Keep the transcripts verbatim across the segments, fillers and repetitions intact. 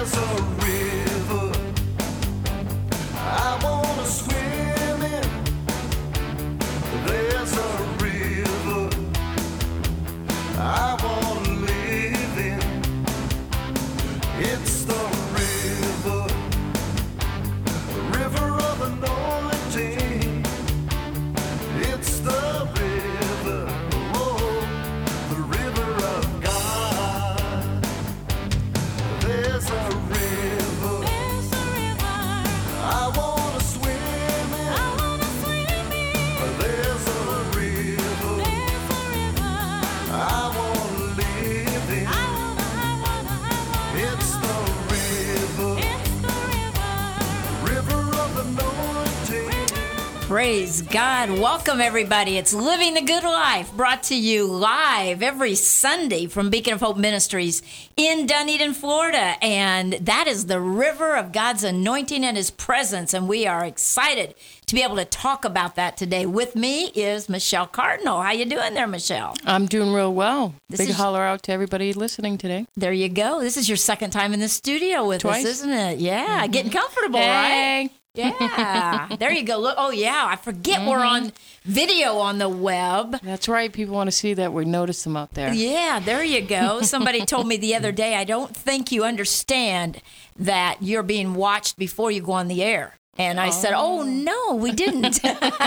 Praise God. Welcome, everybody. It's Living the Good Life, brought to you live every Sunday from Beacon of Hope Ministries in Dunedin, Florida. And that is the river of God's anointing and His presence. And we are excited to be able to talk about that today. With me is Michelle Cardinal. How you doing there, Michelle? I'm doing real well. This Big is, holler out to everybody listening today. There you go. This is your second time in the studio with Twice. us, isn't it? Yeah, Mm-hmm. Getting comfortable, hey. right? Yeah, there you go. Look, oh yeah, I forget mm-hmm. we're on video on the web. That's right. People want to see that. We notice them out there. Yeah, there you go. Somebody told me the other day, I don't think you understand that you're being watched before you go on the air. And I oh. said, oh, no, we didn't.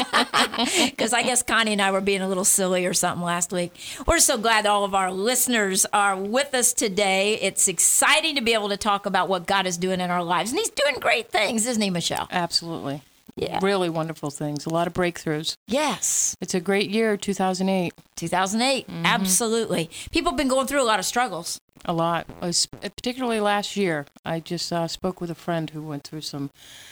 Because I guess Connie and I were being a little silly or something last week. We're so glad all of our listeners are with us today. It's exciting to be able to talk about what God is doing in our lives. And He's doing great things, isn't He, Michelle? Absolutely. Yeah. Really wonderful things. A lot of breakthroughs. Yes. It's a great year, two thousand eight. two thousand eight, mm-hmm. Absolutely. People have been going through a lot of struggles. A lot. Particularly last year. I just uh, spoke with a friend who went through some...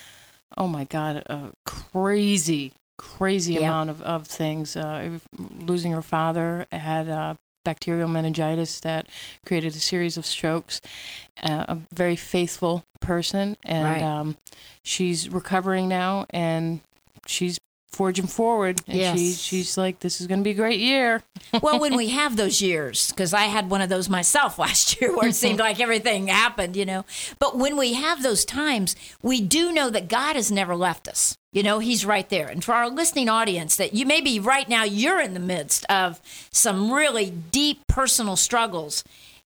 Oh, my God, a crazy, crazy yep. amount of, of things. Uh, losing her father, had uh, bacterial meningitis that created a series of strokes. Uh, a very faithful person, and right. um, she's recovering now, and she's forging forward. And yes. she, she's like, this is going to be a great year. Well, when we have those years, because I had one of those myself last year where it seemed like everything happened, you know. But when we have those times, we do know that God has never left us. You know, He's right there. And for our listening audience, that you maybe right now you're in the midst of some really deep personal struggles,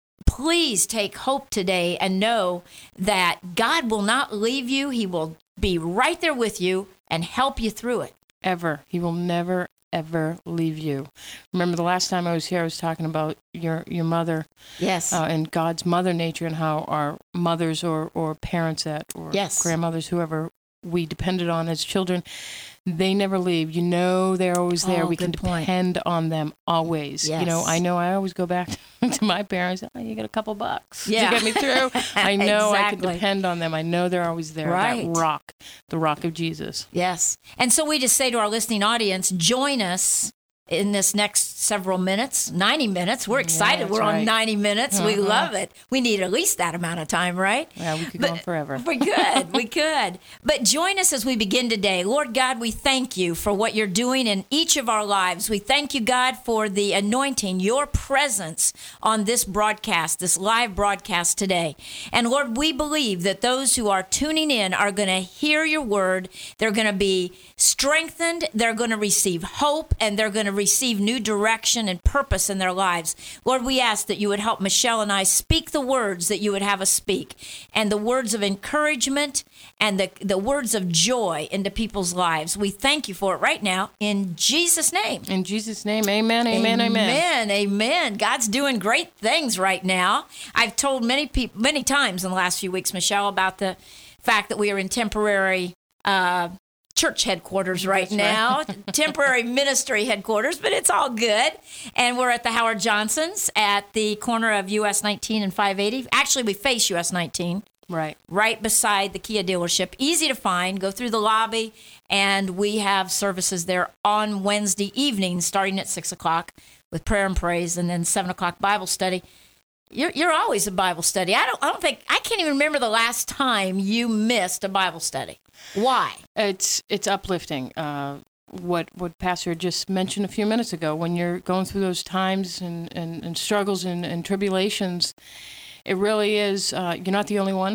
please take hope today and know that God will not leave you. He will be right there with you and help you through it. Ever. He will never, ever leave you. Remember the last time I was here, I was talking about your your mother. Yes. Uh, and God's mother nature, and how our mothers or, or parents that, or yes. grandmothers, whoever we depended on as children, they never leave. You know they're always there. Oh, we can point. depend on them always. Yes. You know, I know I always go back to my parents. Oh, you got a couple bucks yeah. to get me through. I know exactly. I can depend on them. I know they're always there. Right. That rock, the rock of Jesus. Yes. And so we just say to our listening audience, join us in this next several minutes, ninety minutes. We're excited. Yeah, We're right. on ninety minutes. Uh-huh. We love it. We need at least that amount of time, right? Yeah, we could but go on forever. We could. We could. But join us as we begin today. Lord God, we thank you for what you're doing in each of our lives. We thank you, God, for the anointing, your presence on this broadcast, this live broadcast today. And Lord, we believe that those who are tuning in are going to hear your word. They're going to be strengthened. They're going to receive hope, and they're going to receive new direction and purpose in their lives. Lord, we ask that you would help Michelle and I speak the words that you would have us speak, and the words of encouragement and the, the words of joy into people's lives. We thank you for it right now in Jesus' name. In Jesus' name, amen, amen, amen. Amen, amen. God's doing great things right now. I've told many people, many times in the last few weeks, Michelle, about the fact that we are in temporary uh church headquarters right That's now, right. temporary ministry headquarters, but it's all good. And we're at the Howard Johnsons at the corner of U S nineteen and five eighty. Actually, we face U S nineteen. Right. Right beside the Kia dealership. Easy to find. Go through the lobby, and we have services there on Wednesday evenings starting at six o'clock with prayer and praise, and then seven o'clock Bible study. You're you're always a Bible study. I don't I don't think I can't even remember the last time you missed a Bible study. Why? It's it's uplifting. Uh, what what Pastor just mentioned a few minutes ago, when you're going through those times and, and, and struggles and, and tribulations, it really is. Uh, you're not the only one.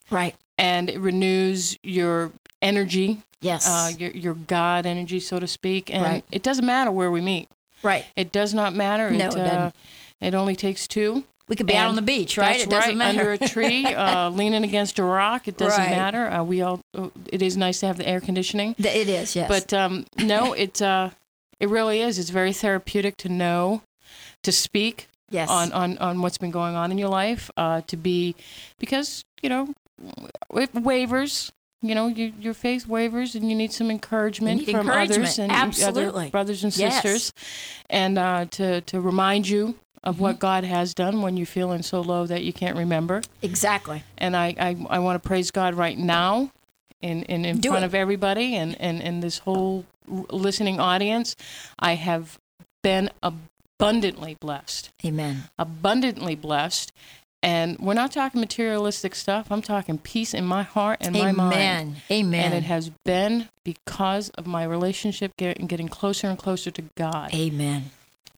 Right. And it renews your energy. Yes. Uh, your, your God energy, so to speak. And Right. it doesn't matter where we meet. Right. It does not matter. No, it, it doesn't. Uh, it only takes two. We could be out on the beach, right? That's It doesn't right, matter. under a tree, uh, leaning against a rock. It doesn't Right. matter. Uh, we all. It is nice to have the air conditioning. It is, yes. But um, no, it uh, it really is. It's very therapeutic to know, to speak yes. on, on, on what's been going on in your life. Uh, to be, because you know, it wavers. You know, you, your faith wavers, and you need some encouragement You need from encouragement. others and Absolutely. other brothers and Yes. sisters, and uh, to to remind you of what God has done when you're feeling so low that you can't remember. Exactly. And I, I, I want to praise God right now in, in, in Do front it. of everybody and, and, and this whole listening audience. I have been abundantly blessed. Amen. Abundantly blessed. And we're not talking materialistic stuff. I'm talking peace in my heart and my mind. Amen. Amen. And it has been because of my relationship getting, getting closer and closer to God. Amen.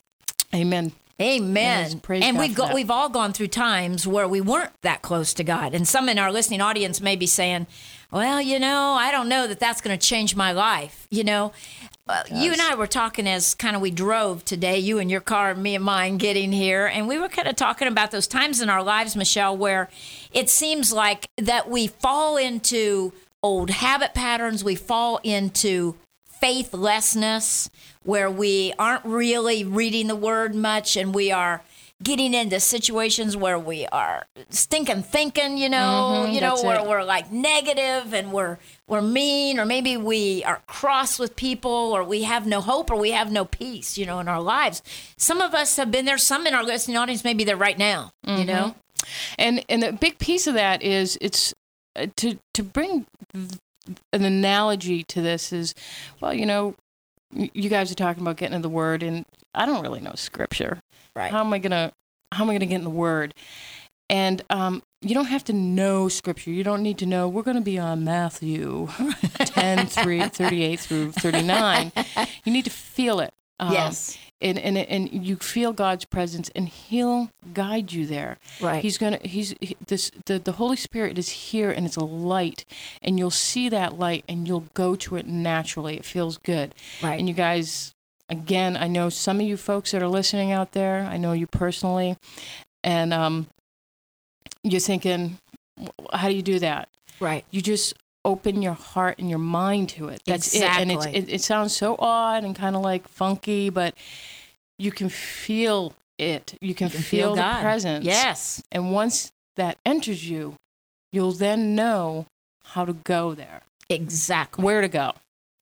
Amen. Amen. Yes, praise And God we've for got that. we've all gone through times where we weren't that close to God. And some in our listening audience may be saying, "Well, you know, I don't know that that's going to change my life." You know, uh, you and I were talking as kind of we drove today, you and your car, me and mine, getting here, and we were kind of talking about those times in our lives, Michelle, where it seems like that we fall into old habit patterns, we fall into faithlessness, where we aren't really reading the word much, and we are getting into situations where we are stinking thinking, you know, Mhm, you know, that's where it. we're like negative and we're we're mean, or maybe we are cross with people, or we have no hope, or we have no peace, you know, in our lives. Some of us have been there. Some in our listening audience may be there right now, you know. And and a big piece of that is it's uh, to to bring an analogy to this is, well, you know, y- you guys are talking about getting in the Word, and I don't really know Scripture. Right. How am I gonna How am I gonna get in the Word? And um, you don't have to know Scripture. You don't need to know. We're going to be on Matthew ten, three, thirty-eight through thirty-nine. You need to feel it. Um, Yes. And, and and you feel God's presence, and He'll guide you there. Right. He's gonna. He's he, this. The the Holy Spirit is here, and it's a light, and you'll see that light, and you'll go to it naturally. It feels good. Right. And you guys, again, I know some of you folks that are listening out there. I know you personally, and um, you're thinking, how do you do that? Right. You just open your heart and your mind to it. That's it. And it's, Exactly. it, it sounds so odd and kind of like funky, but you can feel it. You can, You can feel, feel the God. presence. Yes. And once that enters you, you'll then know how to go there, Exactly. where to go.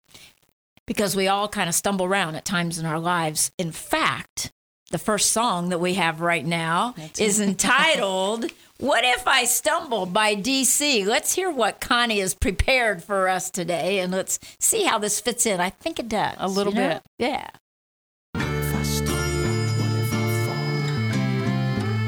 Because we all kind of stumble around at times in our lives. In fact, the first song that we have right now That's is entitled "What If I Stumble" by D C. Let's hear what Connie has prepared for us today, and let's see how this fits in. I think it does. A little you know? bit. Yeah. If I stumble, what if I fall?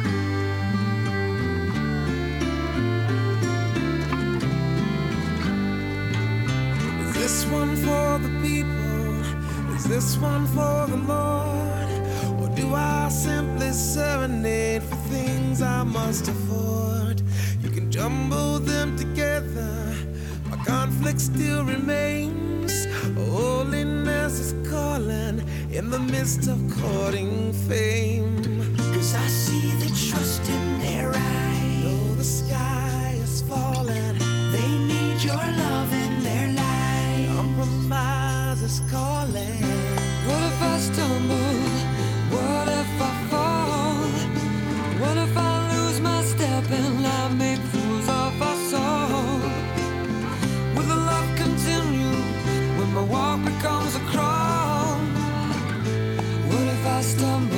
Is this one for the people? Is this one for the Lord? Or do I simply serenade for things I must afford? You can jumble them together, my conflict still remains. Holiness is calling in the midst of courting fame. Cause I see the trust in their eyes. Though the sky is falling, they need your love in their life. Compromise is calling. What if I stumble? What if I fall? What if I lose my step and I make fools of us all? Will the love continue when my walk becomes a crawl? What if I stumble?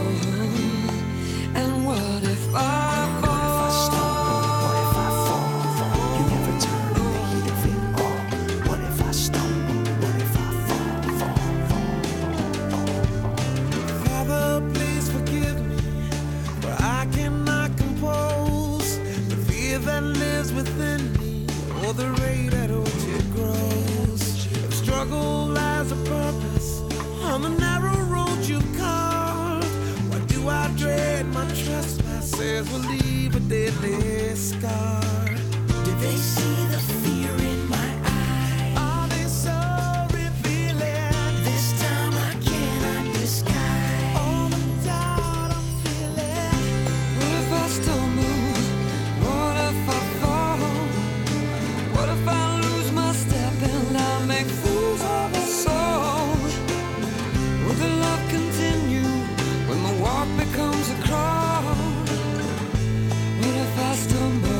And what if I fall? What if I stumble? What if I fall? You never turn in the heat of it all. What if I stumble? What if I fall? Fall, fall. Father, please forgive me, for I cannot compose the fear that lives within me, or the rate at which it grows. If struggle lies a purpose on the narrow road you carved, why do I dread my trespasses will leave a deadly scar? Did see the fear in my eye? Are they so revealing? This time I cannot disguise all the doubt I'm feeling. What if I stumble? What if I fall? What if I lose my step and I make fools of us all? Will the love continue when my walk becomes a crawl? What if I stumble?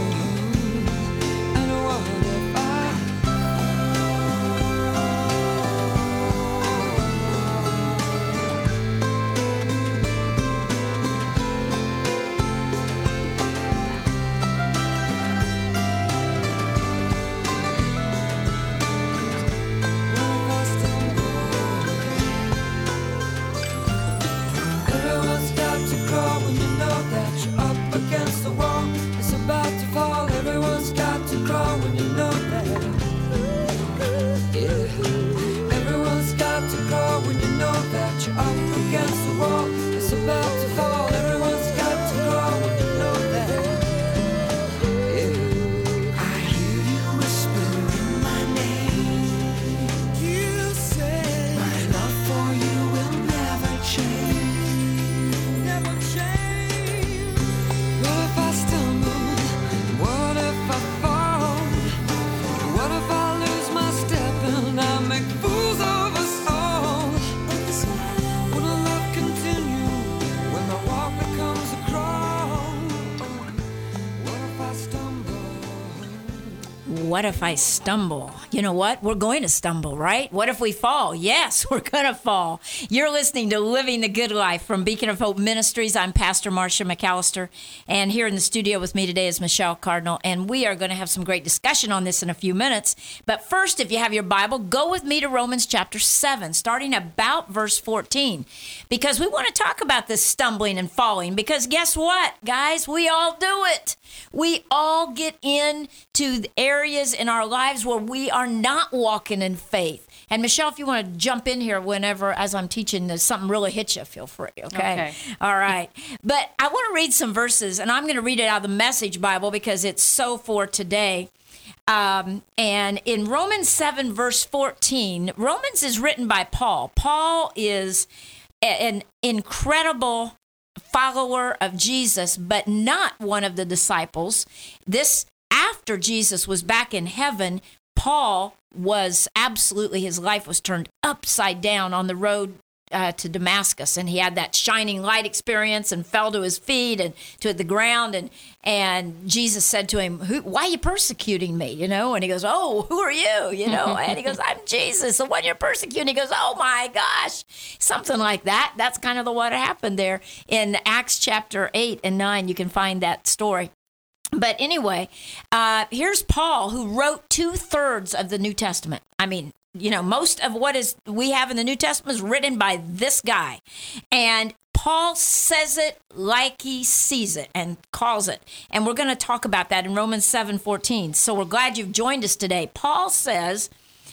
And what if I Everyone's got to crawl when you know that you're up against the wall. It's about to fall. Everyone's got to crawl when you know that. Yeah. Everyone's got to crawl when you know that you're up against the wall. It's about to fall. Everyone's got to crawl when you know that. Yeah. I hear you whispering my name. You say my love for you will never change. Never change. What if I stumble? What if I fall? What if I lose my step and I make fools of us all? Will the love continue when the walk becomes a crawl? What if I stumble? What if I stumble? You know what? We're going to stumble, right? What if we fall? Yes, we're going to fall. You're listening to Living the Good Life from Beacon of Hope Ministries. I'm Pastor Marcia McAllister, and here in the studio with me today is Michelle Cardinal, and we are going to have some great discussion on this in a few minutes. But first, if you have your Bible, go with me to Romans chapter seven, starting about verse fourteen, because we want to talk about this stumbling and falling, because guess what, guys? We all do it. We all get into the areas in our lives where we are not walking in faith. And Michelle, if you want to jump in here whenever, as I'm teaching, there's something really hits you, feel free, okay? Okay. All right. But I want to read some verses, and I'm going to read it out of the Message Bible because it's so for today. Um, and in Romans seven, verse fourteen, Romans is written by Paul. Paul is an incredible follower of Jesus, but not one of the disciples. This, after Jesus was back in heaven, Paul was absolutely, his life was turned upside down on the road uh, to Damascus, and he had that shining light experience and fell to his feet and to the ground, and and Jesus said to him, who, why are you persecuting me, you know? And he goes, oh, who are you, you know? And he goes, I'm Jesus, the one you're persecuting. He goes, oh my gosh, something like that. That's kind of the what happened there in Acts chapter eight and nine. You can find that story. But anyway, uh, here's Paul, who wrote two-thirds of the New Testament. I mean, you know, most of what is we have in the New Testament is written by this guy. And Paul says it like he sees it and calls it. And we're going to talk about that in Romans seven fourteen. So we're glad you've joined us today. Paul says,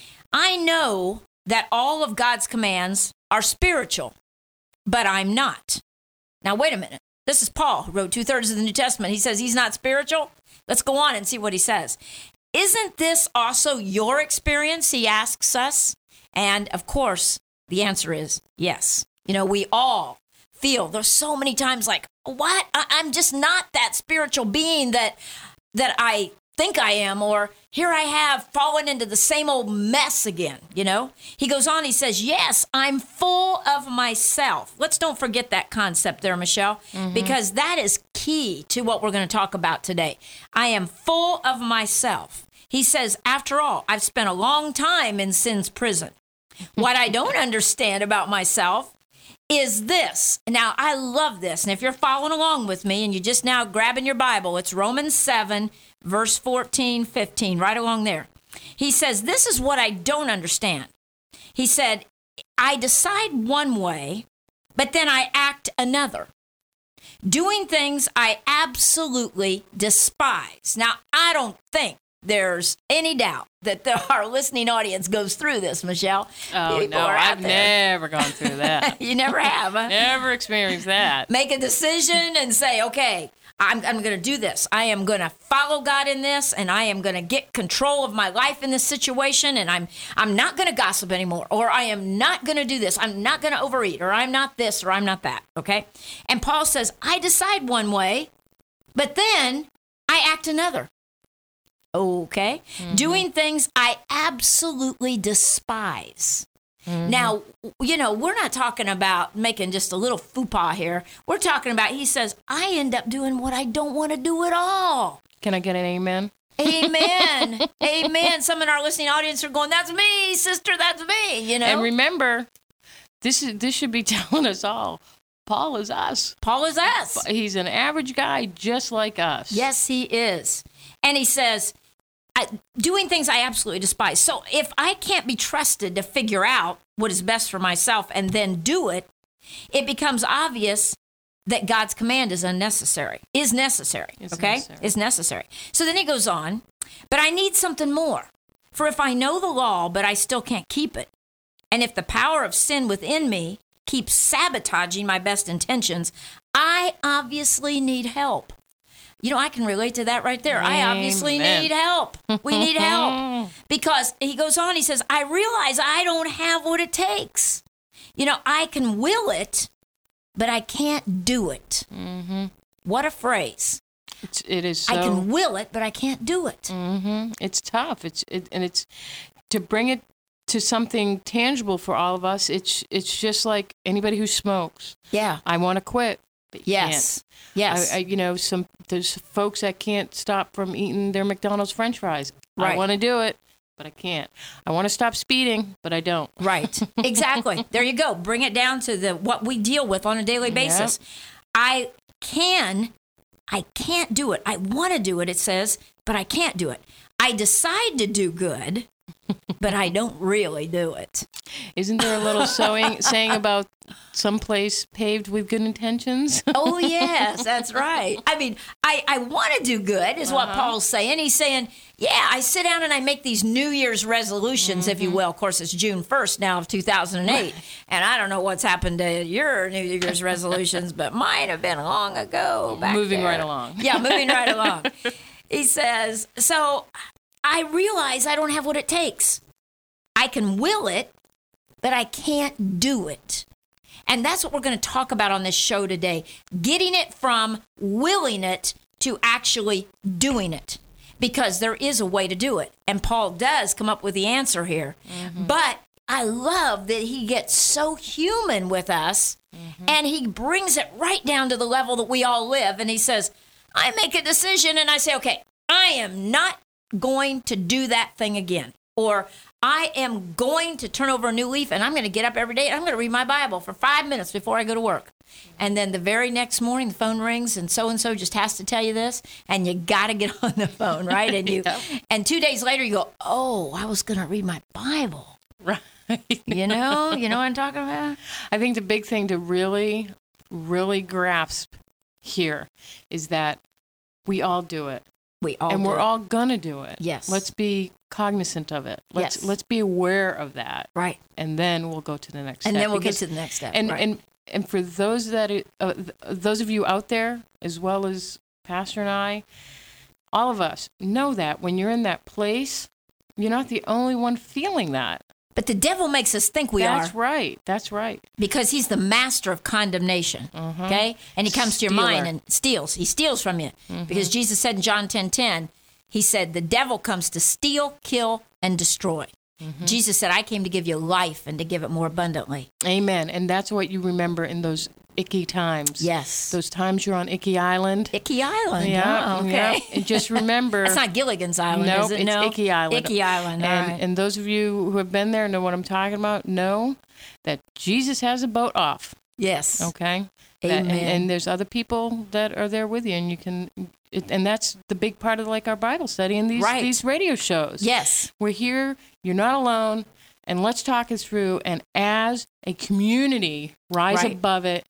I know that all of God's commands are spiritual, but I'm not. Now, wait a minute. This is Paul, who wrote two-thirds of the New Testament. He says he's not spiritual. Let's go on and see what he says. Isn't this also your experience, he asks us? And, of course, the answer is yes. You know, we all feel, there's so many times like, what? I- I'm just not that spiritual being that that I think I am, or here I have fallen into the same old mess again, you know? He goes on, he says, yes, I'm full of myself. Let's don't forget that concept there, Michelle, mm-hmm. because that is key to what we're going to talk about today. I am full of myself. He says, after all, I've spent a long time in sin's prison. What I don't understand about myself is this. Now, I love this. And if you're following along with me and you're just now grabbing your Bible, it's Romans seven, verse fourteen, fifteen, right along there. He says, this is what I don't understand. He said, I decide one way, but then I act another, doing things I absolutely despise. Now, I don't think there's any doubt that the, our listening audience goes through this, Michelle. Oh, People no, are out I've there. never gone through that. You never have, huh? Never experienced that. Make a decision and say, okay, I'm, I'm going to do this. I am going to follow God in this, and I am going to get control of my life in this situation, and I'm I'm not going to gossip anymore, or I am not going to do this. I'm not going to overeat, or I'm not this, or I'm not that, okay? And Paul says, I decide one way, but then I act another. Okay? Mm-hmm. Doing things I absolutely despise. Mm-hmm. Now, you know, we're not talking about making just a little fupa here. We're talking about, he says, I end up doing what I don't want to do at all. Can I get an amen? Amen. Amen. Some in our listening audience are going, that's me, sister, that's me, you know. And remember, this is this should be telling us all, Paul is us. Paul is us. He's an average guy just like us. Yes, he is. And he says, I, doing things I absolutely despise. So if I can't be trusted to figure out what is best for myself and then do it, it becomes obvious that God's command is unnecessary, is necessary, it's okay? Necessary. Is necessary. So then he goes on, but I need something more. For if I know the law, but I still can't keep it, and if the power of sin within me keeps sabotaging my best intentions, I obviously need help. You know, I can relate to that right there. Amen. I obviously need help. We need help. Because he goes on, he says, I realize I don't have what it takes. You know, I can will it, but I can't do it. Mm-hmm. What a phrase. It's, it is so... I can will it, but I can't do it. Mm-hmm. It's tough. It's it, And it's to bring it to something tangible for all of us. It's, it's just like anybody who smokes. Yeah. I want to quit. But you yes. Can't. Yes. I, I, you know, some there's folks that can't stop from eating their McDonald's French fries. Right. I want to do it, but I can't. I want to stop speeding, but I don't. Right. Exactly. There you go. Bring it down to the what we deal with on a daily basis. Yep. I can, I can't do it. I want to do it, it says, but I can't do it. I decide to do good, but I don't really do it. Isn't there a little sewing, saying about someplace paved with good intentions? Oh, yes, that's right. I mean, I, I want to do good is what uh-huh. Paul's saying. He's saying, yeah, I sit down and I make these New Year's resolutions, mm-hmm. if you will. Of course, it's June first now of two thousand eight. And I don't know what's happened to your New Year's resolutions, but mine have been long ago. Back moving there. right along. Yeah, moving right along. He says, so I realize I don't have what it takes. I can will it, but I can't do it. And that's what we're going to talk about on this show today. Getting it from willing it to actually doing it. Because there is a way to do it. And Paul does come up with the answer here. Mm-hmm. But I love that he gets so human with us. Mm-hmm. And he brings it right down to the level that we all live. And he says, I make a decision and I say, okay, I am not going to do that thing again. Or I am going to turn over a new leaf and I'm going to get up every day and I'm going to read my Bible for five minutes before I go to work. And then the very next morning, the phone rings and so-and-so just has to tell you this. And you got to get on the phone, right? And you, yeah. and two days later, you go, oh, I was going to read my Bible. Right. You know, you know what I'm talking about? I think the big thing to really, really grasp here is that we all do it. We all and do we're it. all gonna do it. Yes. Let's be cognizant of it. Let's yes. let's be aware of that. Right. And then we'll go to the next and step. then we'll because, get to the next step. And right. and and for those that uh, those of you out there, as well as Pastor and I, all of us know that when you're in that place, you're not the only one feeling that. But the devil makes us think we That's are. That's right. That's right. Because he's the master of condemnation, uh-huh. okay? And he comes Stealer. to your mind and steals. He steals from you. Mm-hmm. Because Jesus said in John ten ten, he said, the devil comes to steal, kill, and destroy. Mm-hmm. Jesus said, I came to give you life and to give it more abundantly. Amen. And that's what you remember in those icky times. Yes. Those times you're on Icky Island. Icky Island. Yeah. Oh, okay. Yeah. And just remember. It's not Gilligan's Island, nope, is it? It's No, Icky Island. Icky Island. All and, right. and those of you who have been there know what I'm talking about. Know that Jesus has a boat off. Yes. Okay. Amen. That, and, and there's other people that are there with you, and you can. It, and that's the big part of like our Bible study and these right. these radio shows. Yes. We're here. You're not alone. And let's talk it through. And as a community, rise right. above it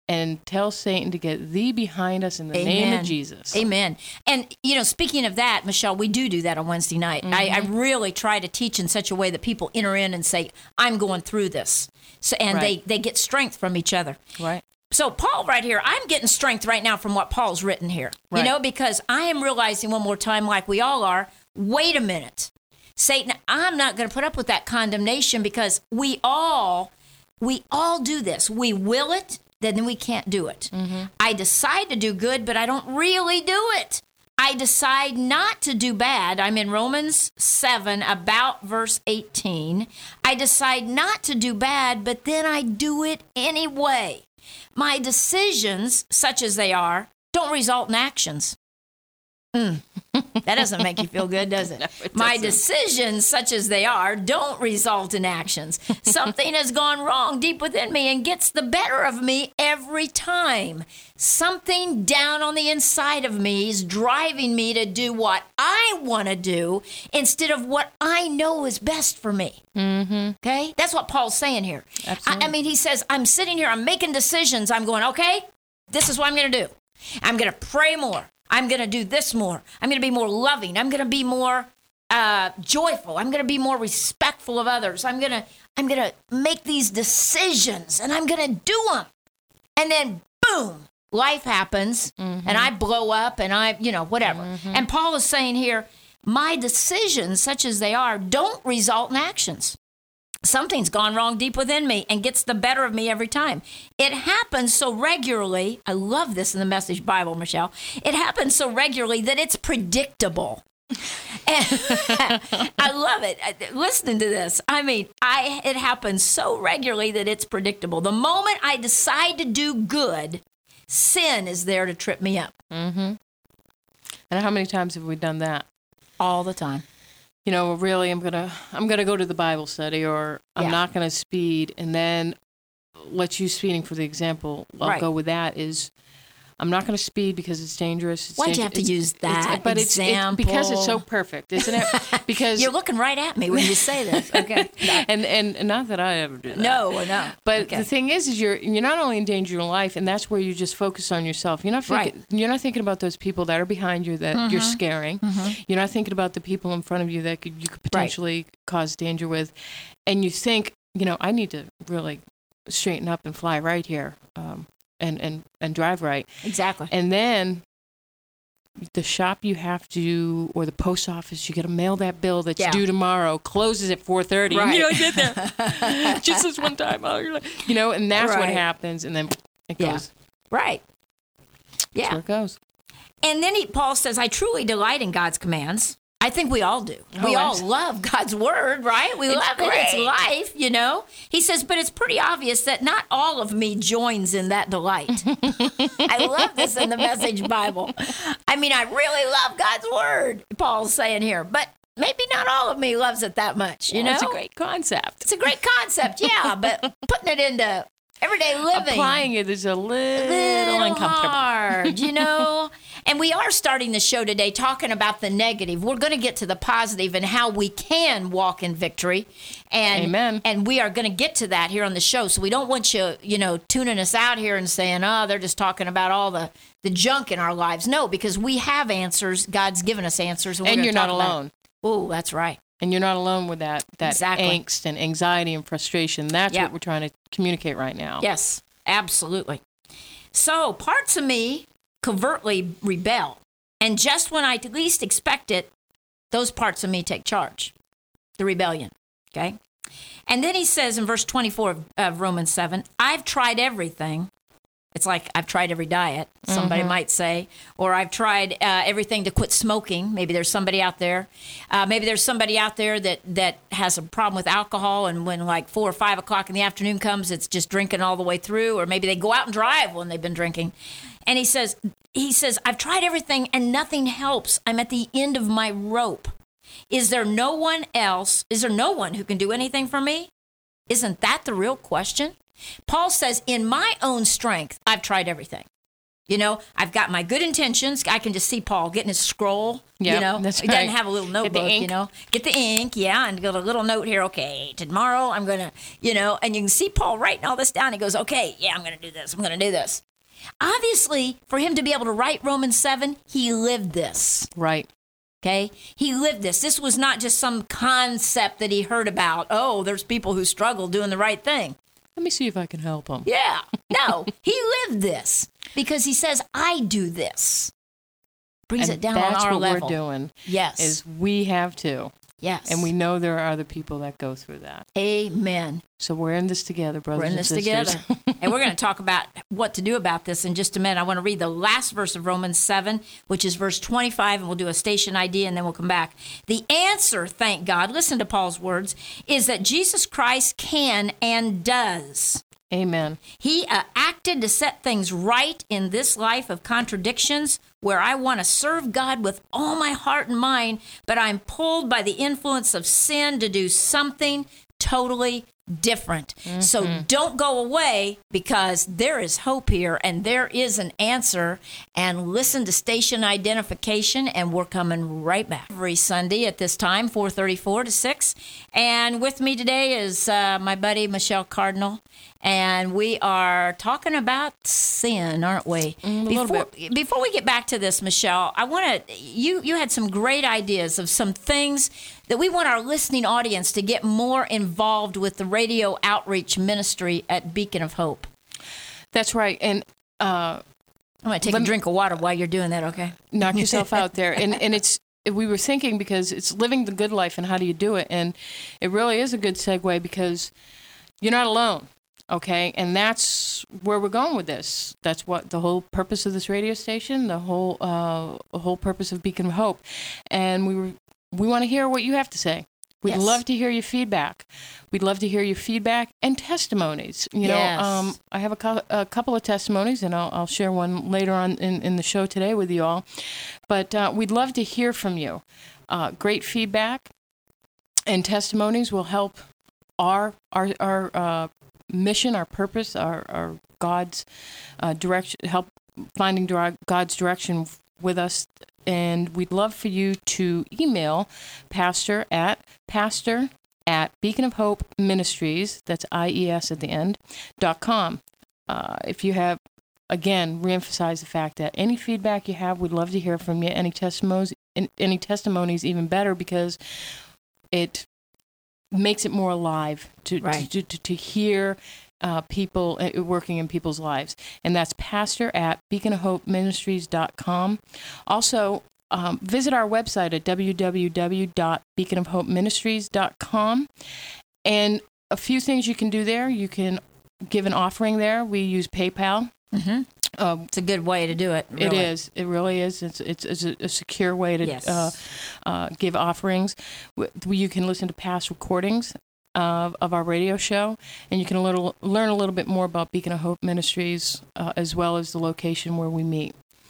and tell Satan to get thee behind us in the Amen. name of Jesus. Amen. And, you know, speaking of that, Michelle, we do do that on Wednesday night. Mm-hmm. I, I really try to teach in such a way that people enter in and say, I'm going through this. So, and Right. they, they get strength from each other. Right. So Paul right here, I'm getting strength right now from what Paul's written here. Right. You know, because I am realizing one more time, like we all are, wait a minute. Satan, I'm not going to put up with that condemnation because we all, we all do this. We will it, then we can't do it. Mm-hmm. I decide to do good, but I don't really do it. I decide not to do bad. I'm in Romans seven, about verse eighteen. I decide not to do bad, but then I do it anyway. My decisions, such as they are, don't result in actions. Mm. That doesn't make you feel good, does it? No, it My doesn't. decisions, such as they are, don't result in actions. Something has gone wrong deep within me and gets the better of me every time. Something down on the inside of me is driving me to do what I want to do instead of what I know is best for me. Mm-hmm. Okay? That's what Paul's saying here. Absolutely. I, I mean, he says, I'm sitting here, I'm making decisions. I'm going, okay, this is what I'm going to do. I'm going to pray more. I'm going to do this more. I'm going to be more loving. I'm going to be more uh, joyful. I'm going to be more respectful of others. I'm going to I'm going to make these decisions, and I'm going to do them. And then, boom, life happens, mm-hmm. and I blow up, and I, you know, whatever. Mm-hmm. And Paul is saying here, my decisions, such as they are, don't result in actions. Something's gone wrong deep within me and gets the better of me every time. It happens so regularly. I love this in the Message Bible, Michelle. It happens so regularly that it's predictable. And I love it. Listening to this, I mean, I it happens so regularly that it's predictable. The moment I decide to do good, sin is there to trip me up. Mm-hmm. And how many times have we done that? All the time. You know, really, I'm gonna I'm gonna go to the Bible study, or I'm Yeah. not gonna speed, and then let's use speeding for the example. I'll Right. go with that. Is I'm not gonna speed because it's dangerous. It's Why'd you have to dangerous. use It's- that but it's, it's example? because it's so perfect, isn't it? Because You're looking right at me when you say this. Okay. and and not that I ever do that. No, no. But Okay. the thing is, is you're you're not only in danger in life, and that's where you just focus on yourself. You're not thinking, you're not thinking about those people that are behind you that you're scaring. Mm-hmm. You're not thinking about the people in front of you that could, you could potentially cause danger with, and you think, you know, I need to really straighten up and fly right here, um, and and and drive right. Exactly. And then the shop you have to, or the post office, you got to mail that bill that's Yeah. due tomorrow, closes at four thirty. Right. You know, I did that just this one time. Oh, you're like, you know, and that's what Right. happens, and then it Yeah. goes. Right. That's Yeah. where it goes. And then he, Paul says, I truly delight in God's commands. I think we all do. Oh, we all abs- love God's word, right? We It's love it. It's great. life, you know? He says, but it's pretty obvious that not all of me joins in that delight. I love this in the Message Bible. I mean, I really love God's word, Paul's saying here, but maybe not all of me loves it that much, you know? It's a great concept. It's a great concept, yeah, but putting it into everyday living. Applying it is a little, little uncomfortable. hard, you know? And we are starting the show today talking about the negative. We're going to get to the positive and how we can walk in victory. And, Amen. And we are going to get to that here on the show. So we don't want you, you know, tuning us out here and saying, oh, they're just talking about all the, the junk in our lives. No, because we have answers. God's given us answers. And, we're And gonna you're not talk about alone. it. Oh, that's right. And you're not alone with that, that Exactly. angst and anxiety and frustration. That's Yep. what we're trying to communicate right now. Yes, absolutely. So parts of me covertly rebel. And just when I least expect it, those parts of me take charge. The rebellion, okay? And then he says in verse twenty-four of, of Romans seven, I've tried everything. It's like I've tried every diet, somebody Mm-hmm. might say, or I've tried uh, everything to quit smoking. Maybe there's somebody out there. Uh, maybe there's somebody out there that, that has a problem with alcohol, and when like four or five o'clock in the afternoon comes, it's just drinking all the way through, or maybe they go out and drive when they've been drinking. And he says, he says, I've tried everything and nothing helps. I'm at the end of my rope. Is there no one else? Is there no one who can do anything for me? Isn't that the real question? Paul says, in my own strength, I've tried everything. You know, I've got my good intentions. I can just see Paul getting his scroll. Yep, you know, that's he doesn't right. have a little Get the notebook. ink. You know, get the ink, yeah, and got a little note here. Okay, tomorrow I'm gonna, you know, and you can see Paul writing all this down. He goes, okay, yeah, I'm gonna do this. I'm gonna do this. Obviously, for him to be able to write Romans seven, he lived this. Right. Okay, he lived this. This was not just some concept that he heard about. Oh, there's people who struggle doing the right thing. Let me see if I can help him. Yeah. No, he lived this because he says, I do this. Brings And it down that's on our what level. we're doing. Yes. Is we have to. Yes. And we know there are other people that go through that. Amen. So we're in this together, brothers We're in and this sisters. together. And we're going to talk about what to do about this in just a minute. I want to read the last verse of Romans seven, which is verse twenty-five, and we'll do a station I D, and then we'll come back. The answer, thank God, listen to Paul's words, is that Jesus Christ can and does. Amen. He uh, acted to set things right in this life of contradictions where I want to serve God with all my heart and mind, but I'm pulled by the influence of sin to do something totally different. Mm-hmm. So don't go away, because there is hope here and there is an answer. And listen to station identification, and we're coming right back every Sunday at this time, four thirty-four to six. And with me today is uh, my buddy Michelle Cardinal. And we are talking about sin, aren't we? Mm, a before, little bit. Before we get back to this, Michelle, I want to, you, you had some great ideas of some things that we want our listening audience to get more involved with the radio outreach ministry at Beacon of Hope. That's right. And uh, I'm going to take Let a me- drink of water while you're doing that, okay? knock yourself out there. And and it's we were thinking, because it's living the good life and how do you do it? And it really is a good segue, because you're not alone. Okay, and that's where we're going with this. That's what the whole purpose of this radio station, the whole uh, the whole purpose of Beacon of Hope, and we were, we want to hear what you have to say. We'd Yes. love to hear your feedback. We'd love to hear your feedback and testimonies. You know, Yes. um, I have a, co- a couple of testimonies, and I'll, I'll share one later on in, in the show today with you all. But uh, we'd love to hear from you. Uh, great feedback and testimonies will help our our our uh, mission, our purpose, our, our God's uh, direction, help finding dir- God's direction with us. And we'd love for you to email pastor at pastor at Beacon of Hope Ministries, that's I E S at the end, dot com. Uh, if you have, again, reemphasize the fact that any feedback you have, we'd love to hear from you. Any testimonies, any testimonies, even better, because it makes it more alive to Right. to, to, to hear uh, people uh, working in people's lives. And that's pastor at beacon of hope ministries dot com. Also, um, visit our website at w w w dot beacon of hope ministries dot com. And a few things you can do there. You can give an offering there. We use PayPal. Mm-hmm. Uh, It's a good way to do it. It really. is. It really is. It's it's, it's a, a secure way to Yes. uh, uh, give offerings. W- You can listen to past recordings of, of our radio show, and you can a little, learn a little bit more about Beacon of Hope Ministries, uh, as well as the location where we meet.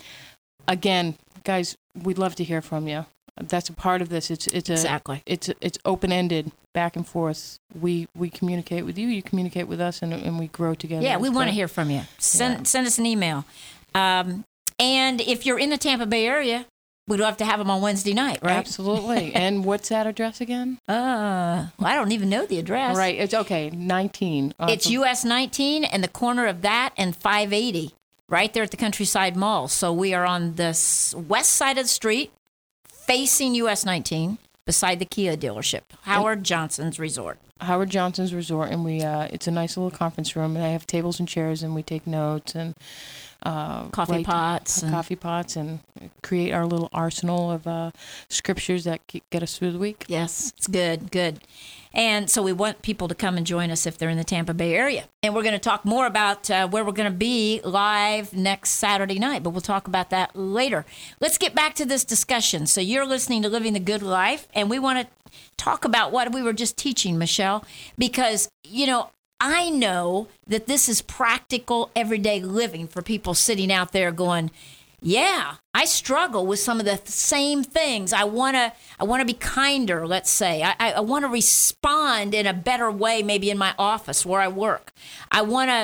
Again, guys, we'd love to hear from you. That's a part of this. It's it's a Exactly. it's it's open ended, back and forth. We we communicate with you, you communicate with us, and and we grow together. Yeah, as we want to well. hear from you. Send Yeah. send us an email. Um, and if you're in the Tampa Bay area, we'd love to have them on Wednesday night, right? Absolutely. And what's that address again? Uh, well, I don't even know the address. Right. It's okay. nineteen. It's Awesome. U S nineteen and the corner of that and five eighty, right there at the Countryside Mall. So we are on the s- west side of the street, facing U S nineteen, beside the Kia dealership, Howard Johnson's Resort. Howard Johnson's Resort, and we uh, it's a nice little conference room, and I have tables and chairs, and we take notes and uh, Coffee write- pots and- coffee pots, and create our little arsenal of uh, scriptures that ke- get us through the week. Yes, it's good, good. And so we want people to come and join us if they're in the Tampa Bay area. And we're going to talk more about uh, where we're going to be live next Saturday night, but we'll talk about that later. Let's get back to this discussion. So you're listening to Living the Good Life, and we want to talk about what we were just teaching, Michelle, because, you know, I know that this is practical, everyday living for people sitting out there going, yeah, I struggle with some of the th- same things. I want to I want to be kinder, let's say. I, I, I want to respond in a better way, maybe in my office where I work. I want to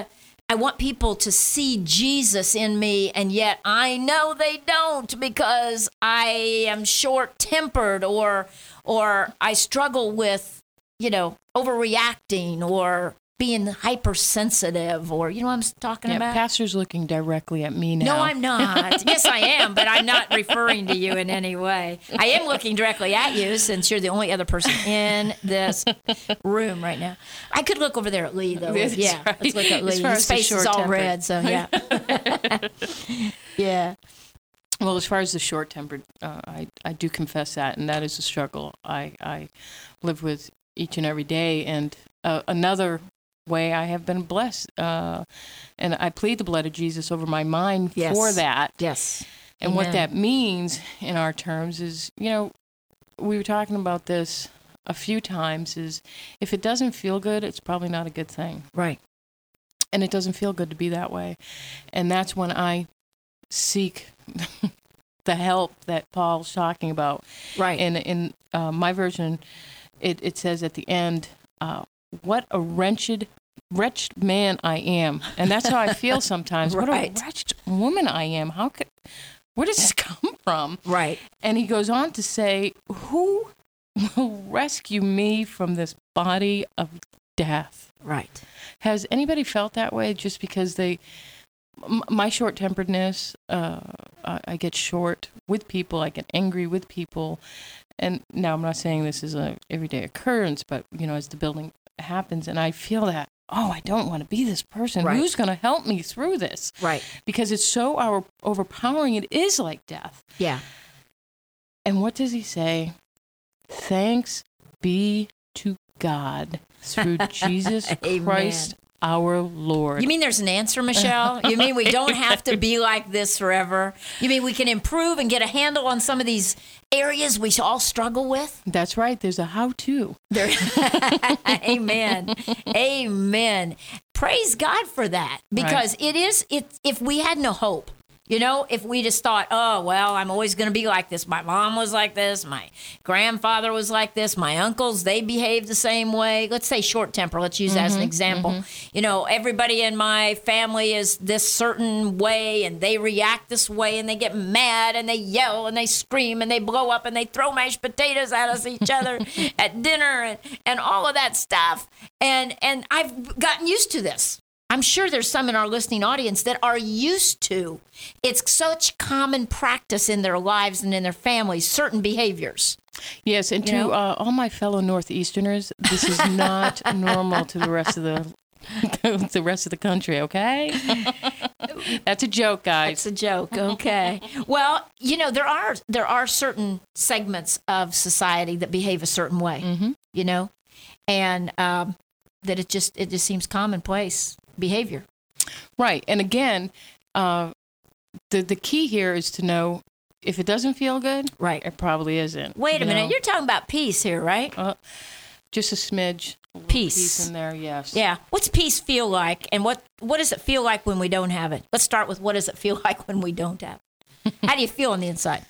I want people to see Jesus in me, and yet I know they don't because I am short-tempered or or I struggle with, you know, overreacting or being hypersensitive, or you know what I'm talking Yeah, about? Pastor's looking directly at me now. No, I'm not. Yes, I am, but I'm not referring to you in any way. I am looking directly at you since you're the only other person in this room right now. I could look over there at Lee, though. That's Yeah, right. let's look at As Lee. far His as the face is all short-tempered. red, so yeah. Yeah. Well, as far as the short-tempered, uh, I I do confess that, and that is a struggle I I live with each and every day. And uh, another way I have been blessed, uh, and I plead the blood of Jesus over my mind Yes. for that. Yes. And what Amen. that means in our terms is, you know, we were talking about this a few times, is if it doesn't feel good, it's probably not a good thing. Right. And it doesn't feel good to be that way. And that's when I seek the help that Paul's talking about. Right. And in uh, my version, it, it says at the end, uh, what a wretched, wretched man I am. And that's how I feel sometimes. Right. What a wretched woman I am. How could, where does this come from? Right. And he goes on to say, who will rescue me from this body of death? Right. Has anybody felt that way just because they, m- my short-temperedness, uh, I, I get short with people, I get angry with people. And now I'm not saying this is a everyday occurrence, but, you know, as the building happens and I feel that, oh, I don't want to be this person. Right. Who's going to help me through this? Right. Because it's so our, overpowering. It is like death. Yeah. And what does he say? Thanks be to God through Jesus Amen. Christ our Lord. You mean there's an answer, Michelle? You mean we don't have to be like this forever? You mean we can improve and get a handle on some of these areas we all struggle with? That's right. There's a how-to. There. Amen. Amen. Praise God for that, because it is. It if we had no hope, you know, if we just thought, oh, well, I'm always going to be like this. My mom was like this. My grandfather was like this. My uncles, they behave the same way. Let's say short temper. Let's use that as an example. You know, everybody in my family is this certain way, and they react this way, and they get mad, and they yell, and they scream, and they blow up, and they throw mashed potatoes at us each other at dinner, and, and all of that stuff. And and I've gotten used to this. I'm sure there's some in our listening audience that are used to. It's such common practice in their lives and in their families, certain behaviors. Yes, and You to know? uh, all my fellow Northeasterners, this is not normal to the rest of the the rest of the country. Okay, that's a joke, guys. It's a joke, okay. Well, you know, there are there are certain segments of society that behave a certain way, Mhm. you know, and um, that it just it just seems commonplace behavior. Right, and again, uh, the the key here is to know if it doesn't feel good, Right. it probably isn't. Wait a you minute, know? you're talking about peace here, right? Uh, just a smidge. A little Peace. Peace in there, yes. Yeah. What's peace feel like, and what what does it feel like when we don't have it? Let's start with what does it feel like when we don't have it? How do you feel on the inside?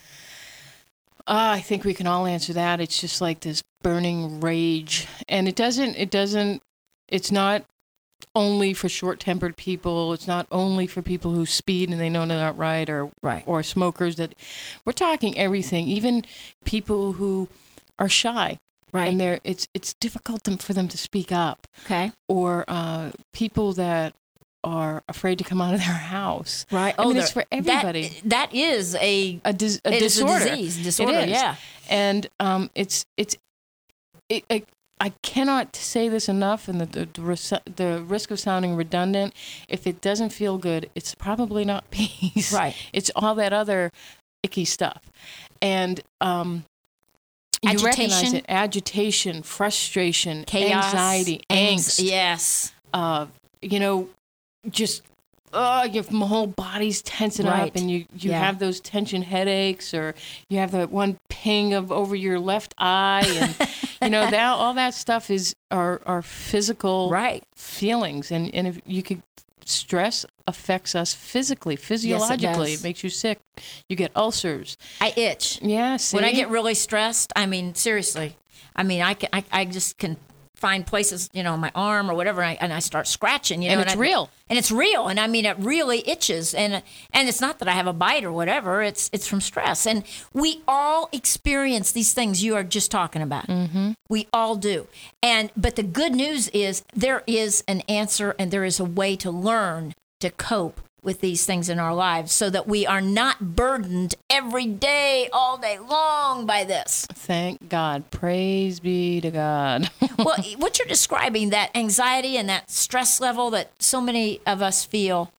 Uh, I think we can all answer that. It's just like this burning rage, and it doesn't. It doesn't. It's not only for short-tempered people. It's not only for people who speed and they know they're not right, or Right. or smokers. That we're talking everything. Even people who are shy, Right. and they're it's it's difficult them, for them to speak up, Okay. or uh, people that are afraid to come out of their house. Right. I mean, there- it's for everybody. That, that is a, A, dis- a it is disorder. a disease. Disorder, It is. yeah. And um, it's it's it, it, I cannot say this enough, and the the, the, res- the risk of sounding redundant. If it doesn't feel good, it's probably not peace. Right. It's all that other icky stuff, and um, you recognize Agitation. it: agitation, frustration, Chaos. anxiety, Anx- angst. Yes. Uh, you know, just. Oh, your whole body's tensing Right. up, and you, you Yeah. have those tension headaches, or you have that one ping of over your left eye, and you know that all that stuff is our our physical Right. feelings, and and if you could, stress affects us physically, physiologically. does. It makes you sick. You get ulcers. I itch. Yeah, see? When I get really stressed, I mean, seriously, I mean, I, can, I, I just can find places, you know, on my arm or whatever, and I, and I start scratching, you know. And it's I, real. And it's real. And I mean, it really itches. And and it's not that I have a bite or whatever. It's it's from stress. And we all experience these things you are just talking about. Mm-hmm. We all do. And but the good news is there is an answer and there is a way to learn to cope with these things in our lives so that we are not burdened every day, all day long by this. Thank God. Praise be to God. Well, what you're describing, that anxiety and that stress level that so many of us feel,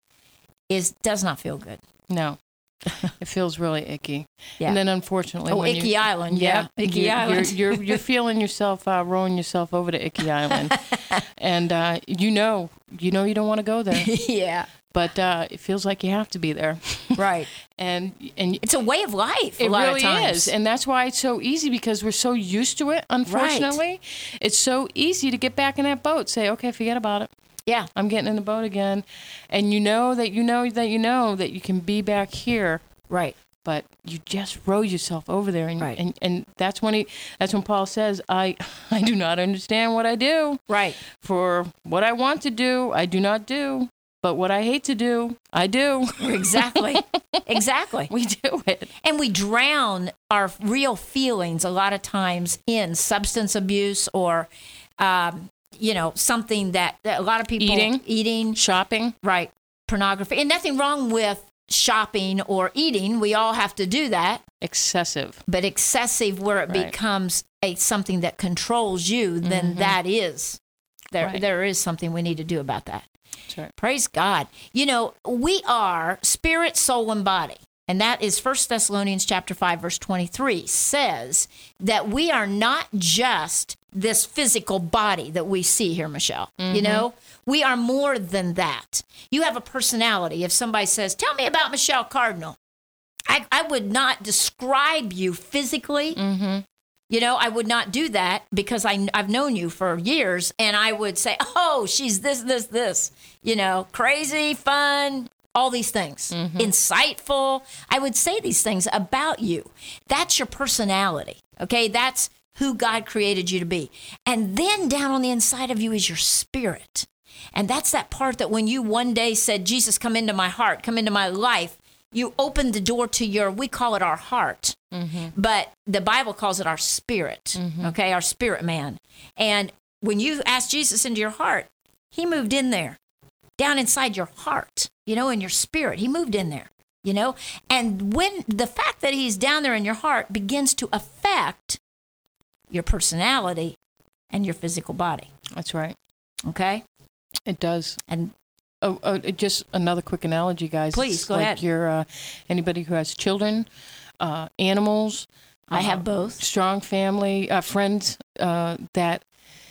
is does not feel good. No. It feels really icky. Yeah. And then unfortunately, Oh, when Icky you, Island. Yeah. yeah, Icky you're, Island. You're, you're, you're feeling yourself, uh, rowing yourself over to Icky Island. And uh, you know, you know you don't want to go there. Yeah. But uh, it feels like you have to be there. Right. And and It's a way of life. it a lot really of times. is. And that's why it's so easy, because we're so used to it, unfortunately. It's so easy to get back in that boat, say, okay, forget about it. Yeah. I'm getting in the boat again. And you know that you know that you know that you can be back here. Right. But you just row yourself over there, and Right. and, and that's when he that's when Paul says, I I do not understand what I do. Right. For what I want to do, I do not do. But what I hate to do, I do. Exactly. Exactly. We do it. And we drown our real feelings a lot of times in substance abuse or, um, you know, something that, that a lot of people Eating. eating, Shopping. right? Pornography, and nothing wrong with shopping or eating. We all have to do that, Excessive. but excessive where it Right. becomes a something that controls you, then that is there. Right. There is something we need to do about that. That's right. Praise God. You know, we are spirit, soul, and body. And that is First Thessalonians chapter five, verse twenty-three says that we are not just this physical body that we see here, Michelle. Mm-hmm. You know, we are more than that. You have a personality. If somebody says, tell me about Michelle Cardinal, I, I would not describe you physically. Mm-hmm. You know, I would not do that because I, I've known you for years, and I would say, oh, she's this, this, this, you know, crazy, fun, all these things, Mm-hmm. insightful. I would say these things about you. That's your personality, okay? That's who God created you to be. And then down on the inside of you is your spirit. And that's that part that when you one day said, Jesus, come into my heart, come into my life, you opened the door to your, we call it our heart. Mm-hmm. But the Bible calls it our spirit, mm-hmm. okay, our spirit man. And when you asked Jesus into your heart, he moved in there, down inside your heart, you know, in your spirit. He moved in there, you know. And when the fact that he's down there in your heart begins to affect your personality and your physical body, That's right. okay? It does. And Oh, oh, just another quick analogy, guys. Please, It's go like ahead. You're, uh, anybody who has children, uh, animals. I uh, have both. Strong family, uh, friends uh, that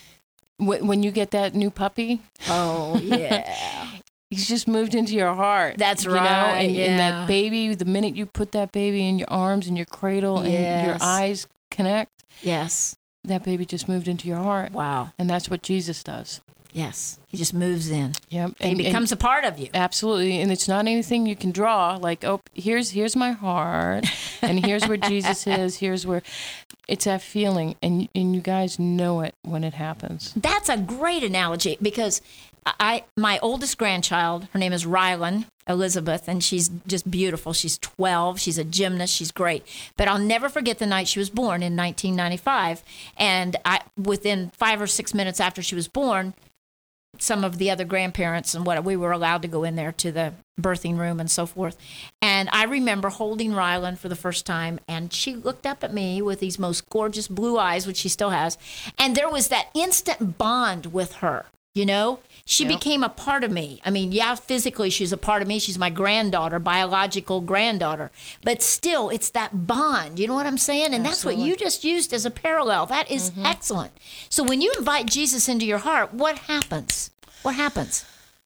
w- when you get that new puppy, Oh, yeah. he's just moved into your heart. That's you know? right, And, and yeah. that baby, the minute you put that baby in your arms and your cradle and your Yes. eyes connect, Yes. that baby just moved into your heart. Wow. And that's what Jesus does. Yes. He just moves in. Yep. He becomes a part of you. Absolutely, and it's not anything you can draw. Like, oh, here's here's my heart, and here's where Jesus is. Here's where, it's that feeling, and and you guys know it when it happens. That's a great analogy because I, my oldest grandchild, her name is Rylan Elizabeth, and she's just beautiful. She's twelve. She's a gymnast. She's great. But I'll never forget the night she was born in nineteen ninety-five. And I, within five or six minutes after she was born, some of the other grandparents and what we were allowed to go in there to the birthing room and so forth. And I remember holding Rylan for the first time, and she looked up at me with these most gorgeous blue eyes, which she still has. And there was that instant bond with her. You know, she Yep. became a part of me. I mean, yeah, physically she's a part of me. She's my granddaughter, biological granddaughter. But still, it's that bond. You know what I'm saying? And that's what Absolutely. you just used as a parallel. That is Mm-hmm. excellent. So when you invite Jesus into your heart, what happens? What happens?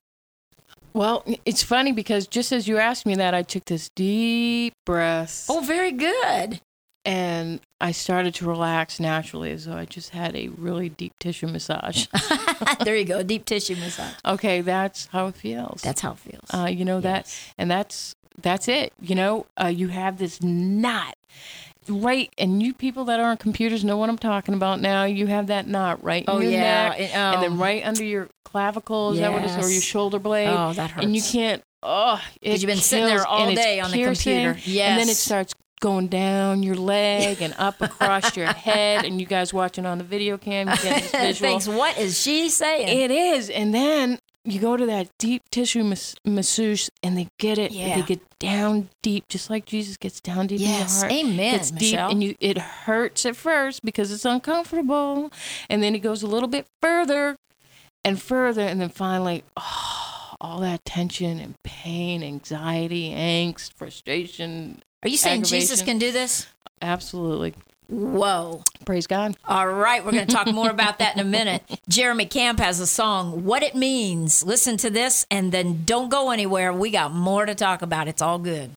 Well, it's funny because just as you asked me that, I took this deep breath, Oh, very good. and I started to relax naturally, as though I just had a really deep tissue massage. There you go, deep tissue massage. Okay, that's how it feels. That's how it feels. Uh, you know Yes. that, and that's that's it. You know, uh, you have this knot, right, and you people that are on computers know what I'm talking about now. You have that knot right in Oh, your yeah. neck, It- oh. and then right under your clavicle, is that what it is, or your Yes. shoulder blade? Oh, that And you hurts. can't, oh, it Because you've been sitting there kills, all and it's day on the piercing, computer. And then it Yes. starts going down your leg and up across your head, and you guys watching on the video cam, you get this visual. Thinks, what is she saying? It is, and then you go to that deep tissue mas- masseuse, and they get it. Yeah. They get down deep, just like Jesus gets down deep Yes. in your heart. Amen, It's deep, Michelle. and you it hurts at first because it's uncomfortable, and then it goes a little bit further and further, and then finally, oh, all that tension and pain, anxiety, angst, frustration. Are you saying Jesus aggravation. can do this? Absolutely. Whoa. Praise God. All right, we're going to talk more about that in a minute. Jeremy Camp has a song, What It Means. Listen to this, and then don't go anywhere. We got more to talk about. It's all good.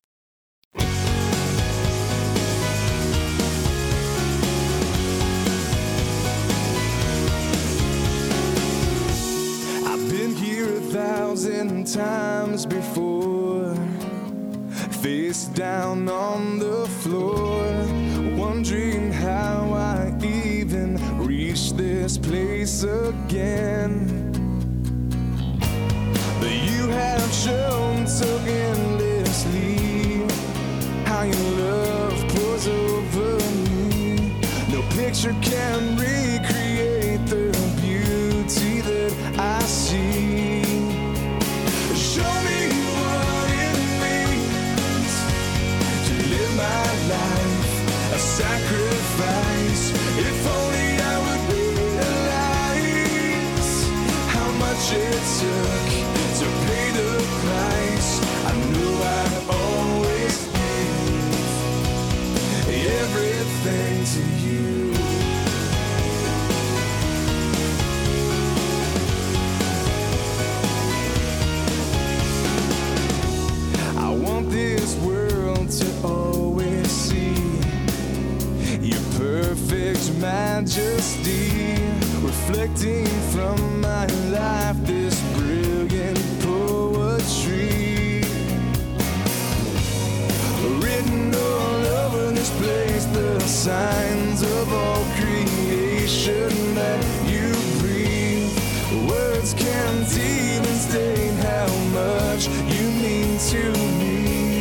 I've been here a thousand times before, face down on the floor, wondering how I even reached this place again. But you have shown so endlessly how your love pours over me. No picture can recreate the beauty that I see. Show me what it means to live my life, a sacrifice. If only I would realize how much it took to pay the price. I knew I'd always give everything to you. I want this world to always see your perfect majesty, reflecting from my life this brilliant poetry. Written all over this place, the signs of all creation that you breathe. Words can't even state how much you mean to me.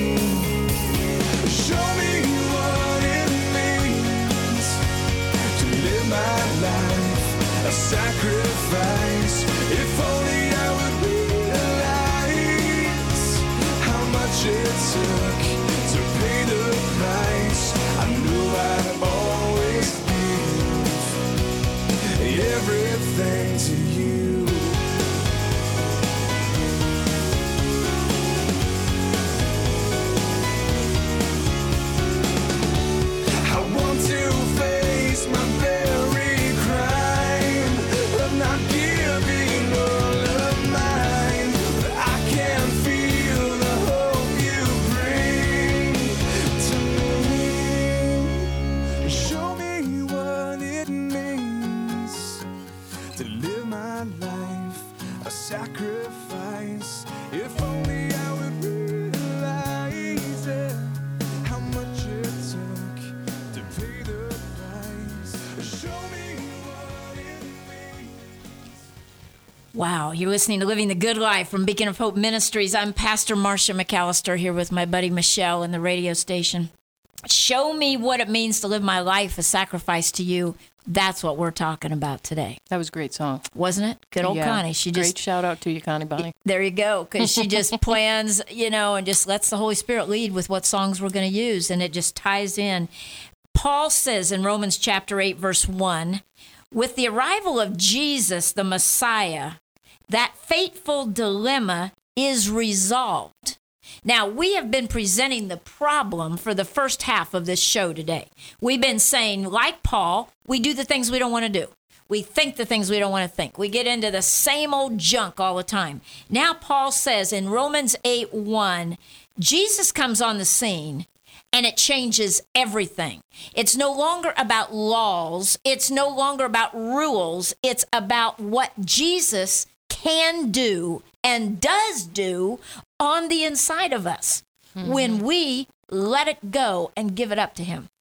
Show me what it means to live my life, a sacrifice. If only I would realize how much it took to pay the price. I knew I'd always give everything to you. I want to face my very crime of not giving all of mine, but I can feel the hope you bring to me. Show me what it means to live my life, a sacrifice. If only I would realize it, how much it took to pay the price. Show me what it means. Wow, you're listening to Living the Good Life from Beacon of Hope Ministries. I'm Pastor Marcia McAllister here with my buddy Michelle in the radio station. Show me what it means to live my life, a sacrifice to you. That's what we're talking about today, That was a great song. wasn't it? Good old Yeah. Connie. She Great just shout out to you, Connie Bonnie. There you go, because she just plans, you know, and just lets the Holy Spirit lead with what songs we're going to use, and it just ties in. Paul says in Romans chapter eight, verse one, with the arrival of Jesus, the Messiah, that fateful dilemma is resolved. Now, we have been presenting the problem for the first half of this show today. We've been saying, like Paul, we do the things we don't want to do. We think the things we don't want to think. We get into the same old junk all the time. Now, Paul says in Romans eight one, Jesus comes on the scene and it changes everything. It's no longer about laws. It's no longer about rules. It's about what Jesus can do and does do on the inside of us mm-hmm. when we let it go and give it up to him.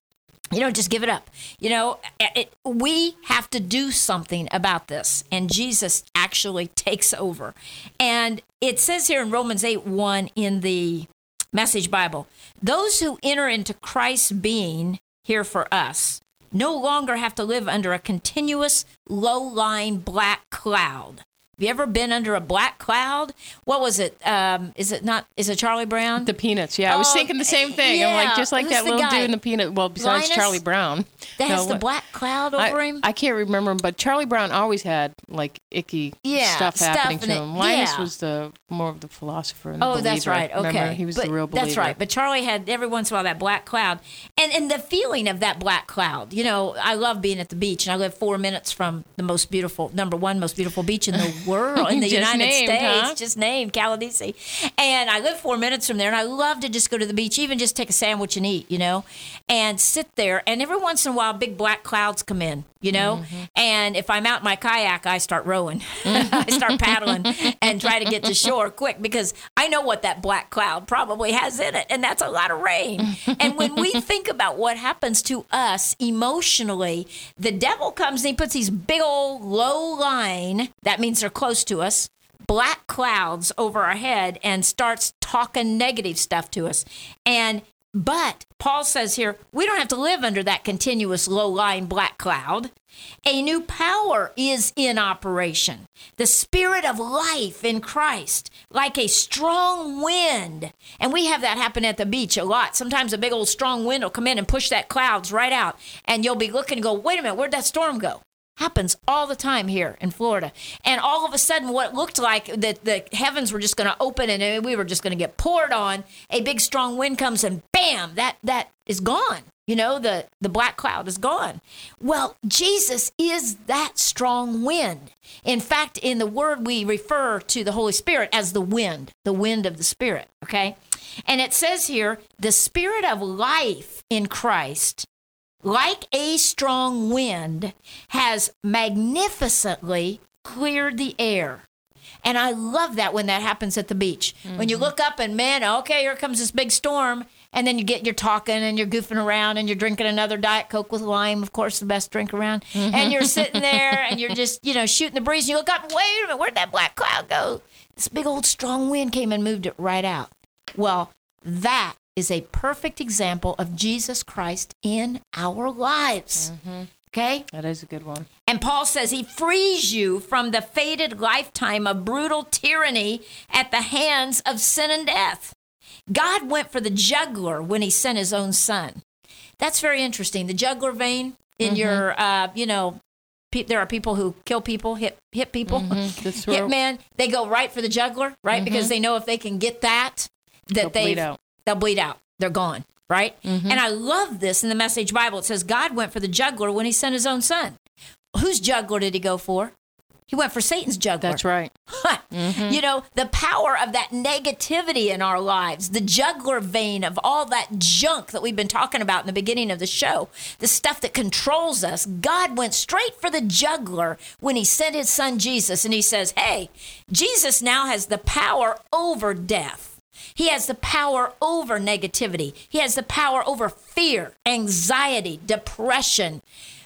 You know, just give it up. You know, it, we have to do something about this. And Jesus actually takes over. And it says here in Romans eight one in the Message Bible, those who enter into Christ's being here for us no longer have to live under a continuous, low-lying black cloud. Have you ever been under a black cloud? What was it? Um, is it not? Is it Charlie Brown? The Peanuts, yeah. I was Oh, thinking the same thing. I'm yeah. like, just like Who's that the little guy? dude in the Peanut. Well, besides Linus? Charlie Brown. That has No, the what- black cloud over I, him? I can't remember him, but Charlie Brown always had like icky Yeah, stuff stuff happening in to it. him. Linus Yeah. was the more of the philosopher and the Oh, believer. that's right. Okay. Remember? He was But the real believer. That's right. But Charlie had every once in a while that black cloud. And and the feeling of that black cloud, you know, I love being at the beach. And I live four minutes from the most beautiful, number one most beautiful beach in the world, in the Just United named, States. huh? Just named, Caladesi. And I live four minutes from there. And I love to just go to the beach, even just take a sandwich and eat, you know, and sit there. And every once in a while, big black clouds come in, you know. Mm-hmm. And if I'm out in my kayak, I start rowing. I start paddling and try to get to shore quick because I know what that black cloud probably has in it, and that's a lot of rain. And when we think about what happens to us emotionally, the devil comes and he puts these big old low line, that means they're close to us, black clouds over our head and starts talking negative stuff to us. And but Paul says here, we don't have to live under that continuous low-lying black cloud. A new power is in operation. The spirit of life in Christ, like a strong wind. And we have that happen at the beach a lot. Sometimes a big old strong wind will come in and push that clouds right out. And you'll be looking and go, wait a minute, where'd that storm go? Happens all the time here in Florida. And all of a sudden, what looked like that the heavens were just going to open and we were just going to get poured on, a big strong wind comes and bam, that that is gone. You know, the, the black cloud is gone. Well, Jesus is that strong wind. In fact, in the word, we refer to the Holy Spirit as the wind, the wind of the Spirit, okay? And it says here, the spirit of life in Christ, like a strong wind, has magnificently cleared the air. And I love that when that happens at the beach. Mm-hmm. When you look up and, man, okay, here comes this big storm. And then you get, you're talking and you're goofing around and you're drinking another Diet Coke with lime, of course, the best drink around. Mm-hmm. And you're sitting there and you're just, you know, shooting the breeze. And you look up and, wait a minute, where'd that black cloud go? This big old strong wind came and moved it right out. Well, that is a perfect example of Jesus Christ in our lives. Mm-hmm. Okay? That is a good one. And Paul says he frees you from the fated lifetime of brutal tyranny at the hands of sin and death. God went for the jugular when he sent his own son. That's very interesting. The jugular vein in mm-hmm. your, uh, you know, pe- there are people who kill people, hit hit people. Mm-hmm. Hitman, they go right for the jugular, right? Mm-hmm. Because they know if they can get that, that they'll bleed out. They'll bleed out. They're gone, right? Mm-hmm. And I love this in the Message Bible. It says God went for the jugular when he sent his own son. Whose jugular did he go for? He went for Satan's jugular. That's right. mm-hmm. You know, the power of that negativity in our lives, the jugular vein of all that junk that we've been talking about in the beginning of the show, the stuff that controls us. God went straight for the jugular when he sent his son Jesus. And he says, hey, Jesus now has the power over death. He has the power over negativity. He has the power over fear, anxiety, depression,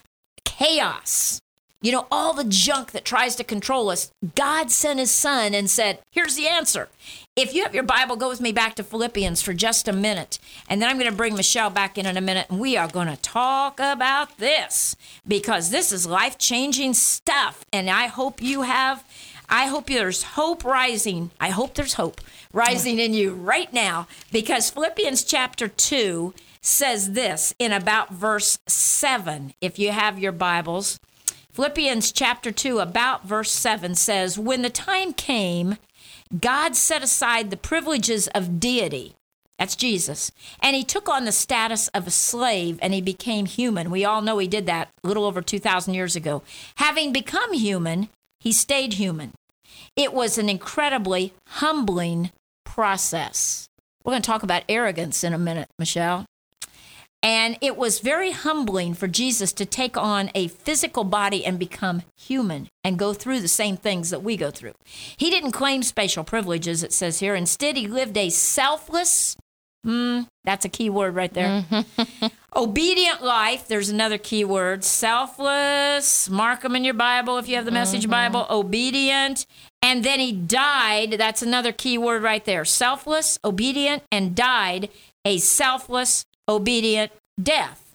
chaos. You know, all the junk that tries to control us. God sent his son and said, here's the answer. If you have your Bible, go with me back to Philippians for just a minute. And then I'm going to bring Michelle back in in a minute. And we are going to talk about this because this is life-changing stuff. And I hope you have, I hope there's hope rising. I hope there's hope rising in you right now. Because Philippians chapter two says this in about verse seven. If you have your Bibles. Philippians chapter two, about verse seven says, when the time came, God set aside the privileges of deity. That's Jesus. And he took on the status of a slave and he became human. We all know he did that a little over two thousand years ago. Having become human, he stayed human. It was an incredibly humbling process. We're going to talk about arrogance in a minute, Michelle. And it was very humbling for Jesus to take on a physical body and become human and go through the same things that we go through. He didn't claim special privileges, it says here. Instead, he lived a selfless, Mm, that's a key word right there. Obedient life. There's another key word. Selfless. Mark them in your Bible if you have the Message mm-hmm. Bible. Obedient. And then he died. That's another key word right there. Selfless, obedient, and died a selfless, obedient death.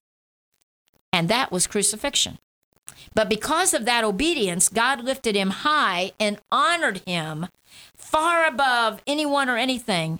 And that was crucifixion. But because of that obedience, God lifted him high and honored him far above anyone or anything,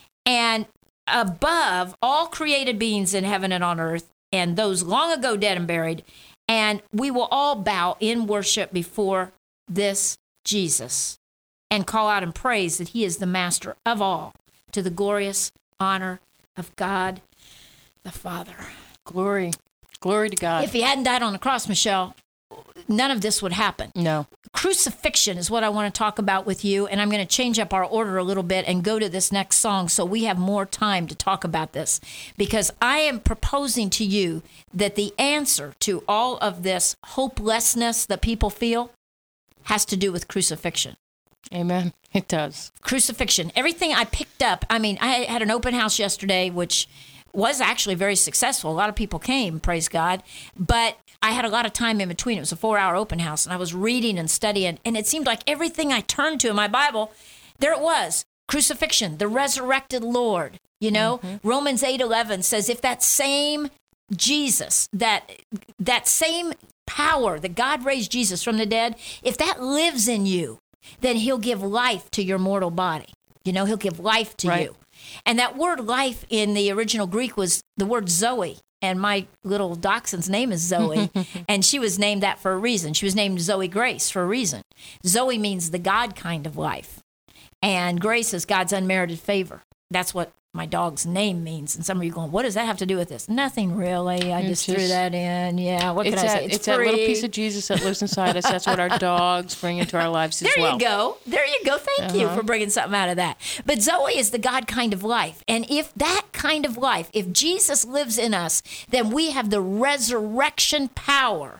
and above all created beings in heaven and on earth, and those long ago dead and buried. And we will all bow in worship before this Jesus and call out in praise that he is the master of all, to the glorious honor of God the Father. Glory. Glory to God. If he hadn't died on the cross, Michelle, none of this would happen. No. Crucifixion is what I want to talk about with you, and I'm going to change up our order a little bit and go to this next song so we have more time to talk about this, because I am proposing to you that the answer to all of this hopelessness that people feel has to do with crucifixion. Amen. It does. Crucifixion. Everything I picked up, I mean, I had an open house yesterday, which was actually very successful. A lot of people came, praise God, but I had a lot of time in between. It was a four-hour open house, and I was reading and studying, and it seemed like everything I turned to in my Bible, there it was, crucifixion, the resurrected Lord. You know, mm-hmm. Romans eight eleven says, if that same Jesus, that that same power that God raised Jesus from the dead, if that lives in you, then he'll give life to your mortal body. You know, he'll give life to right. you. And that word life in the original Greek was the word Zoe. And my little dachshund's name is Zoe. And she was named that for a reason. She was named Zoe Grace for a reason. Zoe means the God kind of life. And Grace is God's unmerited favor. That's what my dog's name means. And some of you are going, what does that have to do with this? Nothing really. I just, just threw that in. Yeah, what can I that, say? It's, it's that little piece of Jesus that lives inside us. That's what our dogs bring into our lives as there well. There you go. There you go. Thank uh-huh. you for bringing something out of that. But Zoe is the God kind of life. And if that kind of life, if Jesus lives in us, then we have the resurrection power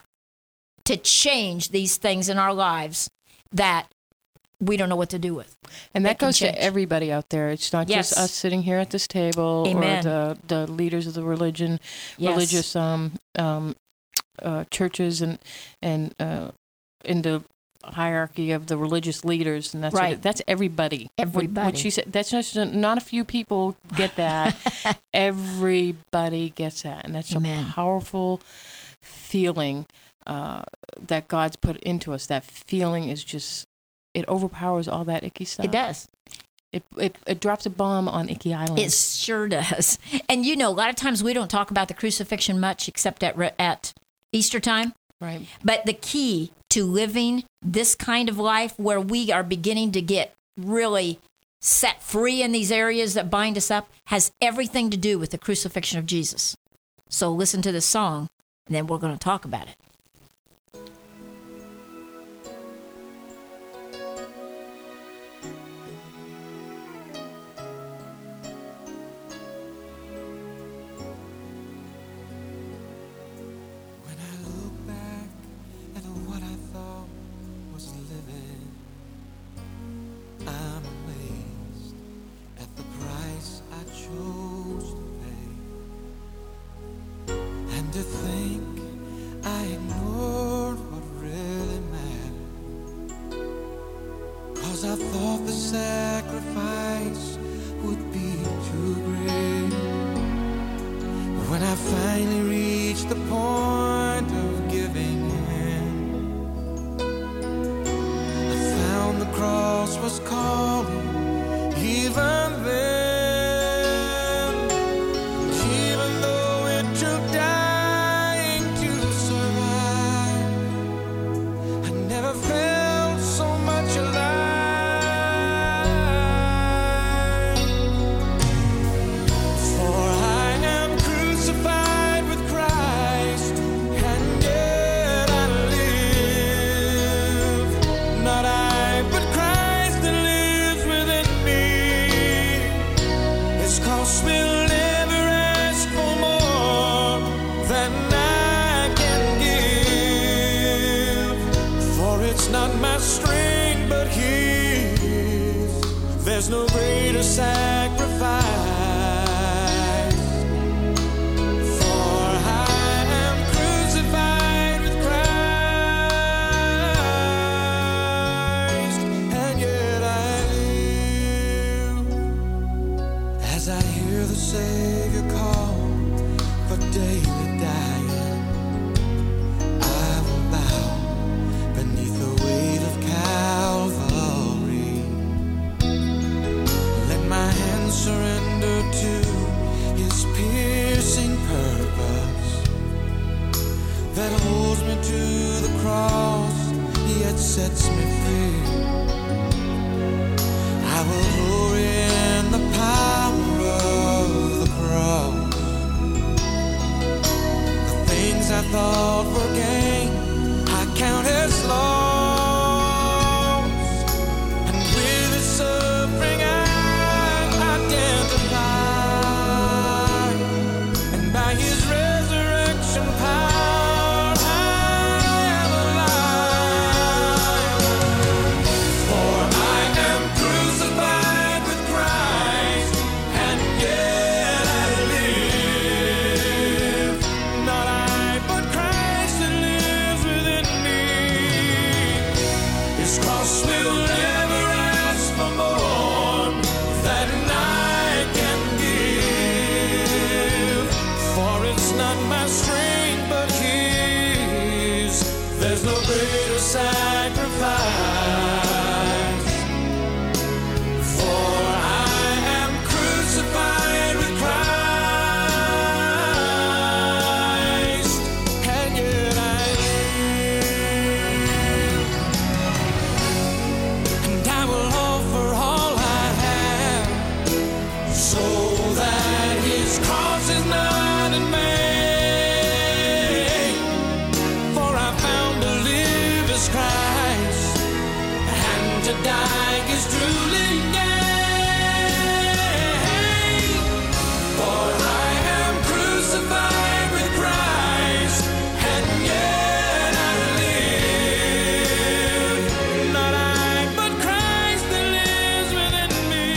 to change these things in our lives that we don't know what to do with. And that goes to everybody out there. It's not yes. just us sitting here at this table Amen. or the, the leaders of the religion, yes. religious um, um, uh, churches and and uh, in the hierarchy of the religious leaders. And that's right. what it, that's everybody. Everybody. What, what she said. That's just not a few people get that. Everybody gets that, and that's Amen. a powerful feeling uh, that God's put into us. That feeling is just. It overpowers all that icky stuff. It does. It, it it drops a bomb on Icky Island. It sure does. And you know, a lot of times we don't talk about the crucifixion much except at at Easter time. Right. But the key to living this kind of life where we are beginning to get really set free in these areas that bind us up has everything to do with the crucifixion of Jesus. So listen to this song, and then we're going to talk about it. To think I ignored what really mattered, 'cause I thought the sacrifice would be too great. When I finally reached the point of giving in, I found the cross was calling even then. There's no greater sacrifice that holds me to the cross, yet sets me free. I will glory in the power of the cross. The things I thought were gain, I count as loss, and with its suffering I identify, and by His resurrection power I am alive. For I am crucified with Christ, and yet I live. Not I, but Christ that lives within me. His cross will never ask for more than I can give. For it's not my strength, but His. There's no greater sacrifice. For I am crucified with Christ, and yet I live. And I will offer all I have, so that His cross is not in vain. For I found to live is Christ, and to die is truly gain. For I am crucified with Christ, and yet I live. Not I, but Christ that lives within me.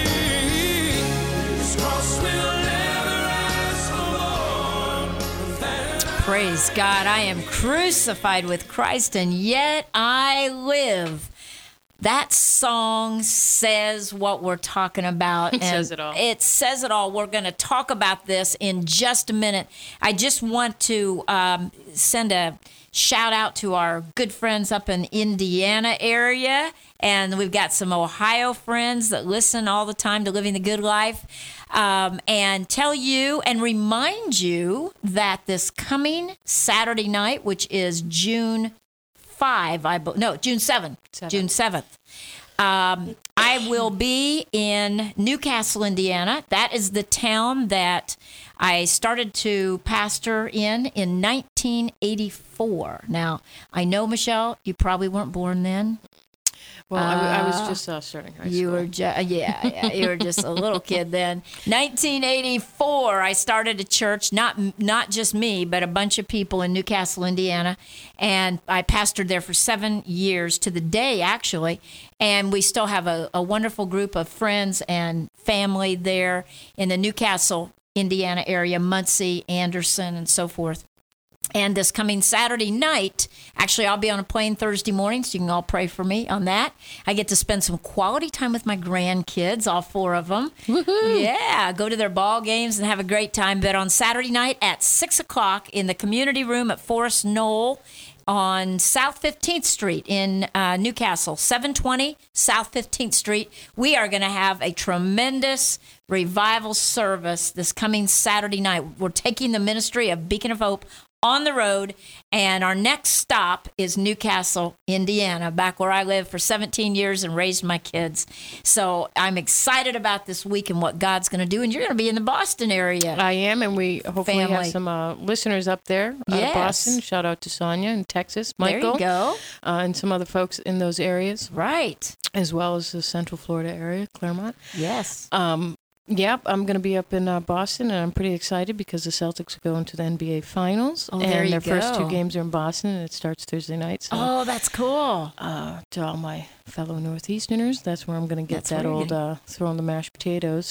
His cross will never ask for more than Praise God. I am crucified with Christ, and yet I live. That song says what we're talking about. It and says it all. It says it all. We're going to talk about this in just a minute. I just want to um, send a shout out to our good friends up in Indiana area. And we've got some Ohio friends that listen all the time to Living the Good Life. Um, and tell you and remind you that this coming Saturday night, which is June fifth, I be- no, June seventh, Seventh. June seventh, um, I will be in Newcastle, Indiana. That is the town that I started to pastor in in nineteen eighty-four. Now, I know, Michelle, you probably weren't born then. Well, I, w- I was just uh, starting high You school. were just, yeah, yeah, you were just a little kid then. nineteen eighty-four, I started a church, not not just me, but a bunch of people in Newcastle, Indiana, and I pastored there for seven years to the day, actually. And we still have a, a wonderful group of friends and family there in the Newcastle, Indiana area, Muncie, Anderson, and so forth. And this coming Saturday night, actually, I'll be on a plane Thursday morning, so you can all pray for me on that. I get to spend some quality time with my grandkids, all four of them. Woohoo! Yeah, go to their ball games and have a great time. But on Saturday night at six o'clock in the community room at Forest Knoll on South fifteenth Street in uh, Newcastle, seven twenty South fifteenth Street, we are going to have a tremendous revival service this coming Saturday night. We're taking the ministry of Beacon of Hope on the road, and our next stop is Newcastle, Indiana, back where I lived for seventeen years and raised my kids. So I'm excited about this week and what God's going to do, and you're going to be in the Boston area. I am, and we hopefully Family. have some uh, listeners up there. Uh, Yes. Boston. Shout out to Sonia in Texas, There Michael, you go. Uh, and some other folks in those areas, Right. as well as the Central Florida area, Claremont. Yes. Um, Yep, I'm going to be up in uh, Boston, and I'm pretty excited because the Celtics are going to the N B A Finals. Oh, and there you their first go. two games are in Boston, and it starts Thursday night. So, Oh, that's cool. uh, to all my fellow Northeasterners, that's where I'm going to get That's that where you're old uh, throwing the mashed potatoes.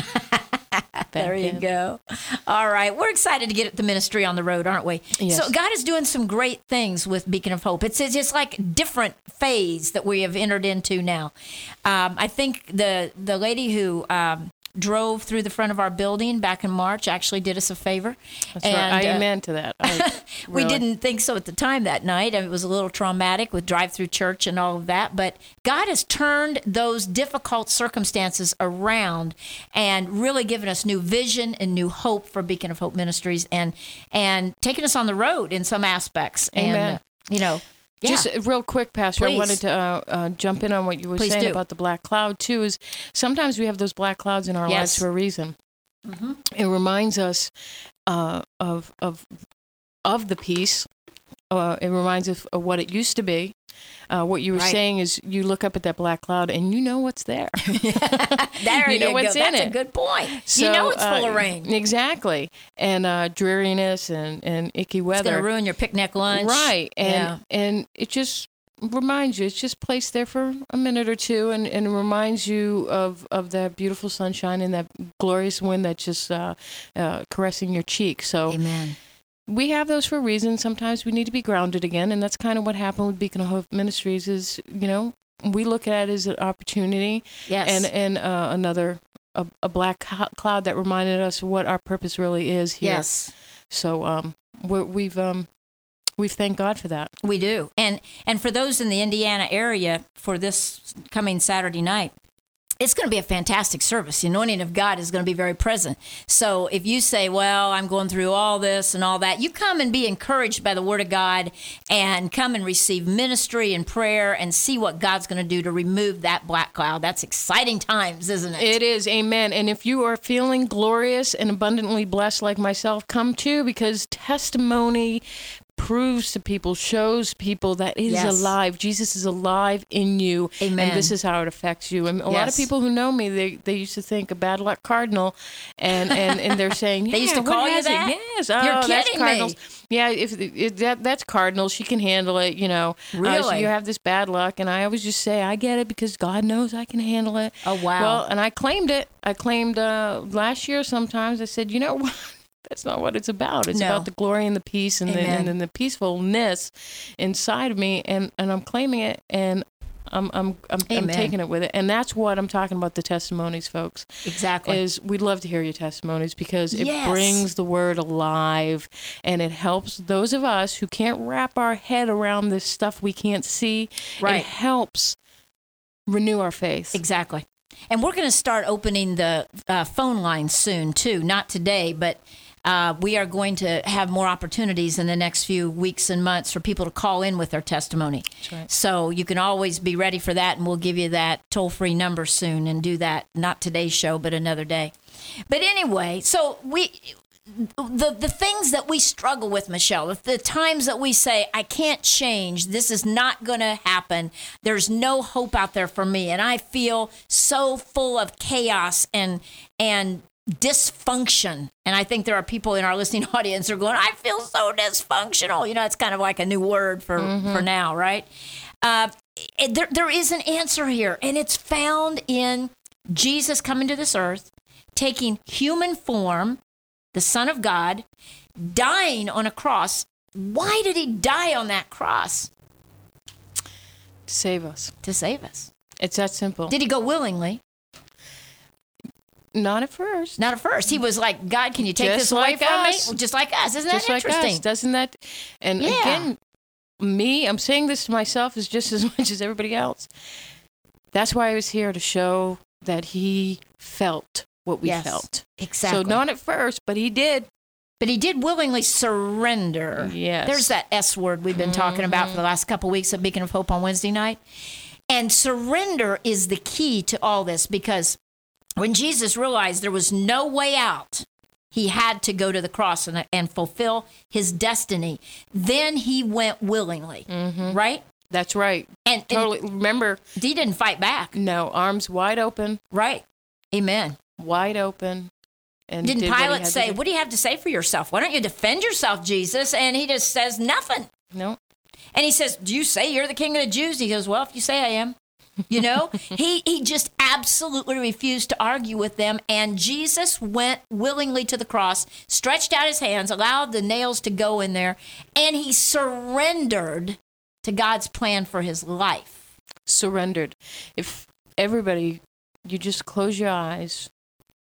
There you in. go. All right. We're excited to get the ministry on the road, aren't we? Yes. So God is doing some great things with Beacon of Hope. It's, it's just like different phase that we have entered into now. Um, I think the the lady who um, drove through the front of our building back in March, actually did us a favor. That's and, right. I uh, amen to that. I, we really. didn't think so at the time that night. It was a little traumatic with drive-through church and all of that. But God has turned those difficult circumstances around and really given us new vision and new hope for Beacon of Hope Ministries, and and taking us on the road in some aspects. Amen. And, uh, you know, yeah. Just real quick, Pastor, Please. I wanted to uh, uh, jump in on what you were Please saying do. about the black cloud, too, is sometimes we have those black clouds in our Yes. lives for a reason. Mm-hmm. It reminds us uh, of of of the peace. Uh, it reminds us of what it used to be. Uh, what you were Right. saying is you look up at that black cloud and you know what's there. There You you, know go. what's in That's it. a good point. So, you know it's full uh, of rain. Exactly. And uh, dreariness and, and icky It's weather. going to ruin your picnic lunch. Right. And Yeah. and it just reminds you, it's just placed there for a minute or two, and, and it reminds you of, of that beautiful sunshine and that glorious wind that's just uh, uh, caressing your cheek. So Amen. we have those for a reason. Sometimes we need to be grounded again, and that's kind of what happened with Beacon of Hope Ministries is, you know, we look at it as an opportunity Yes. and, and uh, another, a, a black co- cloud that reminded us what our purpose really is here. yes. So um, we're, we've... Um, We thank God for that. We do. And and for those in the Indiana area for this coming Saturday night, it's going to be a fantastic service. The anointing of God is going to be very present. So if you say, well, I'm going through all this and all that, you come and be encouraged by the Word of God and come and receive ministry and prayer and see what God's going to do to remove that black cloud. That's exciting times, isn't it? It is, amen. And if you are feeling glorious and abundantly blessed like myself, come too, because testimony proves to people, shows people that it is Yes. alive. Jesus is alive in you. Amen. And this is how it affects you. And a lot of Yes. people who know me, they they used to think a bad luck cardinal, and, and, and they're saying, They used "Yeah, to what call you has it?" that? Yes. You're Oh, that's kidding me. Cardinals. Yeah, if, if that that's Cardinals, she can handle it, you know. Uh, so Really? you have this bad luck, and I always just say, I get it because God knows I can handle it. Oh, wow. Well, and I claimed it. I claimed uh, last year sometimes, I said, you know what? That's not what it's about. It's No. about the glory and the peace and the, Amen. and, and the peacefulness inside of me, and, and I'm claiming it, and I'm I'm I'm, I'm Amen. taking it with it, and that's what I'm talking about. The testimonies, folks, Exactly. is we'd love to hear your testimonies because it Yes. brings the word alive, and it helps those of us who can't wrap our head around this stuff we can't see. Right. It helps renew our faith. Exactly. And we're going to start opening the uh, phone lines soon, too. Not today, but uh, we are going to have more opportunities in the next few weeks and months for people to call in with their testimony. That's right. So you can always be ready for that, and we'll give you that toll-free number soon and do that, not today's show, but another day. But anyway, so we... The the things that we struggle with, Michelle, the, the times that we say, I can't change, this is not going to happen, there's no hope out there for me, and I feel so full of chaos and and dysfunction. And I think there are people in our listening audience who are going, I feel so dysfunctional. You know, it's kind of like a new word for, Mm-hmm. for now, right? Uh, it, there, there is an answer here, and it's found in Jesus coming to this earth, taking human form, the Son of God, dying on a cross. Why did he die on that cross? To save us. To save us. It's that simple. Did he go willingly? Not at first. Not at first. He was like, God, can you take Just this away like from us. me? Just like us. Isn't Just that like interesting? us. Doesn't that? And Yeah. again, me, I'm saying this to myself as just as much as everybody else. That's why I was here to show that he felt what we Yes, felt. Exactly. So not at first, but he did. But he did willingly surrender. Yes. There's that S word we've been talking about for the last couple of weeks at Beacon of Hope on Wednesday night. And surrender is the key to all this, because when Jesus realized there was no way out, he had to go to the cross and, and fulfill his destiny. Then he went willingly, right? That's right. And, and Totally. Remember, he didn't fight back, no, arms wide open, right? Amen. wide open. And Didn't did what he Pilate had to say, do. what do you have to say for yourself? Why don't you defend yourself, Jesus? And he just says nothing. No. And he says, do you say you're the king of the Jews? He goes, well, if you say I am. You know, he, he just absolutely refused to argue with them. And Jesus went willingly to the cross, stretched out his hands, allowed the nails to go in there, and he surrendered to God's plan for his life. Surrendered. If everybody, you just close your eyes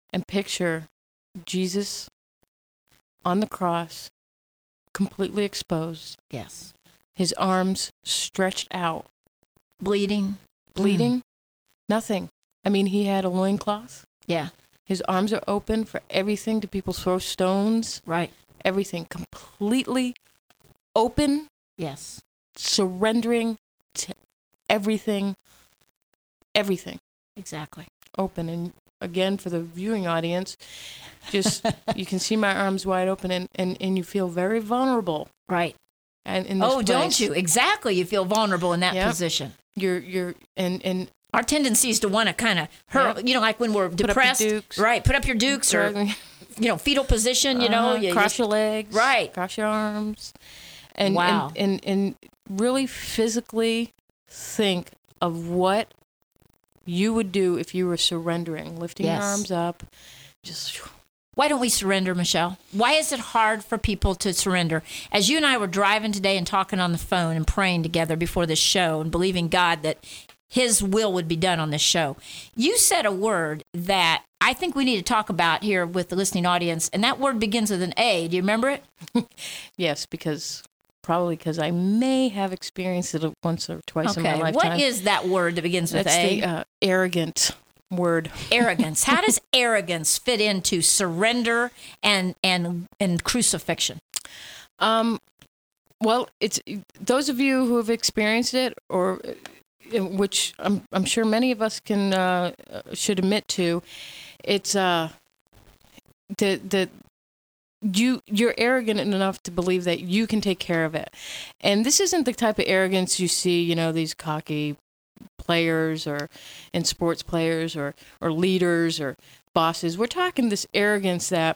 and picture Jesus on the cross, completely exposed, Yes. his arms stretched out, Bleeding. bleeding, nothing. I mean, he had a loincloth. Yeah. His arms are open for everything. Do people throw stones? Right. Everything completely open, Yes. surrendering to everything, everything Exactly. open. And again, for the viewing audience, just you can see my arms wide open, and, and, and you feel very vulnerable. Right. And in this Oh, don't place. you? Exactly. You feel vulnerable in that Yep. position. You're you're and and Our tendency is to want to kind of hurl, Yep. you know, like when we're up your depressed. dukes. Right. Put up your dukes or, you know, fetal position, you know. Uh-huh. You cross just- your legs, Right. cross your arms, and Wow. and, and and really physically think of what you would do if you were surrendering, lifting Yes. your arms up, just Why don't we surrender, Michelle? Why is it hard for people to surrender? As you and I were driving today and talking on the phone and praying together before this show and believing God that his will would be done on this show, you said a word that I think we need to talk about here with the listening audience, and that word begins with an A. Do you remember it? yes, because probably because I may have experienced it once or twice in my Okay. lifetime. What is that word that begins with That's A? the uh, arrogant word. Arrogance. How does arrogance fit into surrender and and and crucifixion? Um, well, it's those of you who have experienced it, or uh, which I'm I'm sure many of us can uh, should admit to. It's uh, the the you you're arrogant enough to believe that you can take care of it, and this isn't the type of arrogance you see. You know, these cocky players or in sports players or or leaders or bosses. We're talking this arrogance that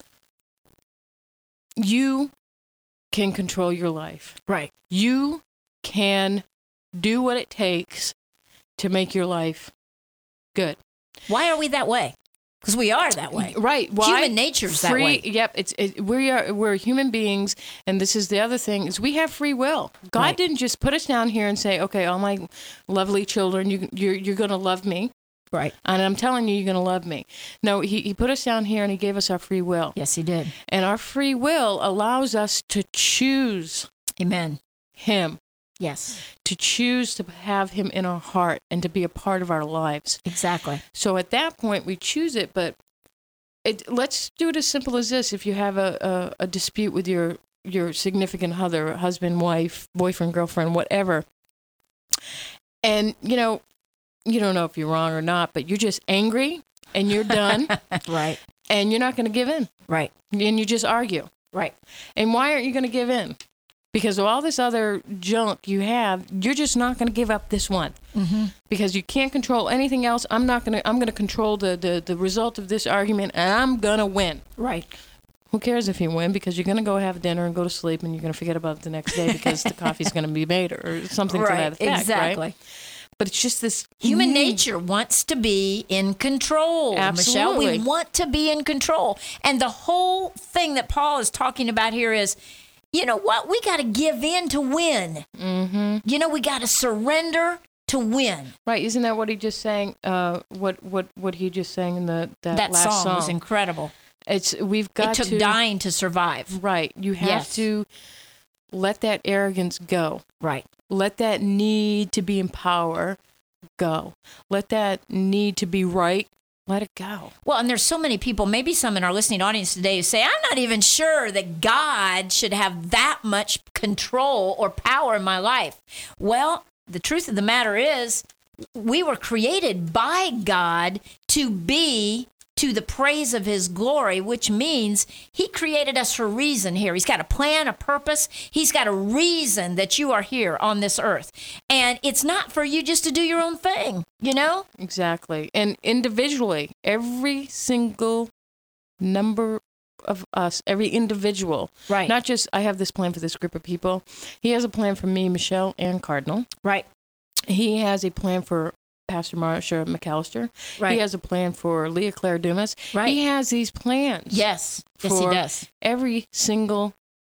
you can control your life. Right. You can do what it takes to make your life good. Why are we that way? Because we are that way. Right. Why? Human nature's that free, way. Yep. It's it, we are we're human beings, and this is the other thing is we have free will. God Right. didn't just put us down here and say, "Okay, all my lovely children, you you're you're going to love me." Right. And I'm telling you, you're going to love me. No, he, he put us down here and he gave us our free will. Yes, he did. And our free will allows us to choose Amen. him, Yes, to choose to have him in our heart and to be a part of our lives. exactly. So at that point, we choose it. But it, let's do it as simple as this. If you have a, a, a dispute with your, your significant other, husband, wife, boyfriend, girlfriend, whatever, and, you know, you don't know if you're wrong or not, but you're just angry and you're done Right. and you're not going to give in. Right. And you just argue. Right. And why aren't you going to give in? Because of all this other junk you have, you're just not going to give up this one. Mm-hmm. Because you can't control anything else. I'm not going to, I'm going to control the, the, the result of this argument, and I'm going to win. Right. Who cares if you win? Because you're going to go have dinner and go to sleep, and you're going to forget about it the next day because the coffee's going to be made or something to that Right. effect. Exactly. Right? But it's just this Human need. nature wants to be in control, Michelle. Absolutely. We want to be in control. And the whole thing that Paul is talking about here is, you know what? We got to give in to win. Mm-hmm. You know, we got to surrender to win. Right? Isn't that what he just sang? Uh, what what what he just sang in the that, That last song, song? was incredible. It's we've got It took to dying to survive. right. You have Yes. to let that arrogance go. Right. Let that need to be in power go. Let that need to be right. Let it go. Well, and there's so many people, maybe some in our listening audience today, who say, I'm not even sure that God should have that much control or power in my life. Well, the truth of the matter is, we were created by God to be to the praise of his glory, which means he created us for a reason here. He's got a plan, a purpose. He's got a reason that you are here on this earth. And it's not for you just to do your own thing, you know? Exactly. And individually, every single number of us, every individual, Right. not just I have this plan for this group of people. He has a plan for me, Michelle, and Cardinal. Right. He has a plan for Pastor Marsha McAllister. Right. He has a plan for Leah Claire Dumas. Right. He has these plans. Yes. Yes, he for does. every single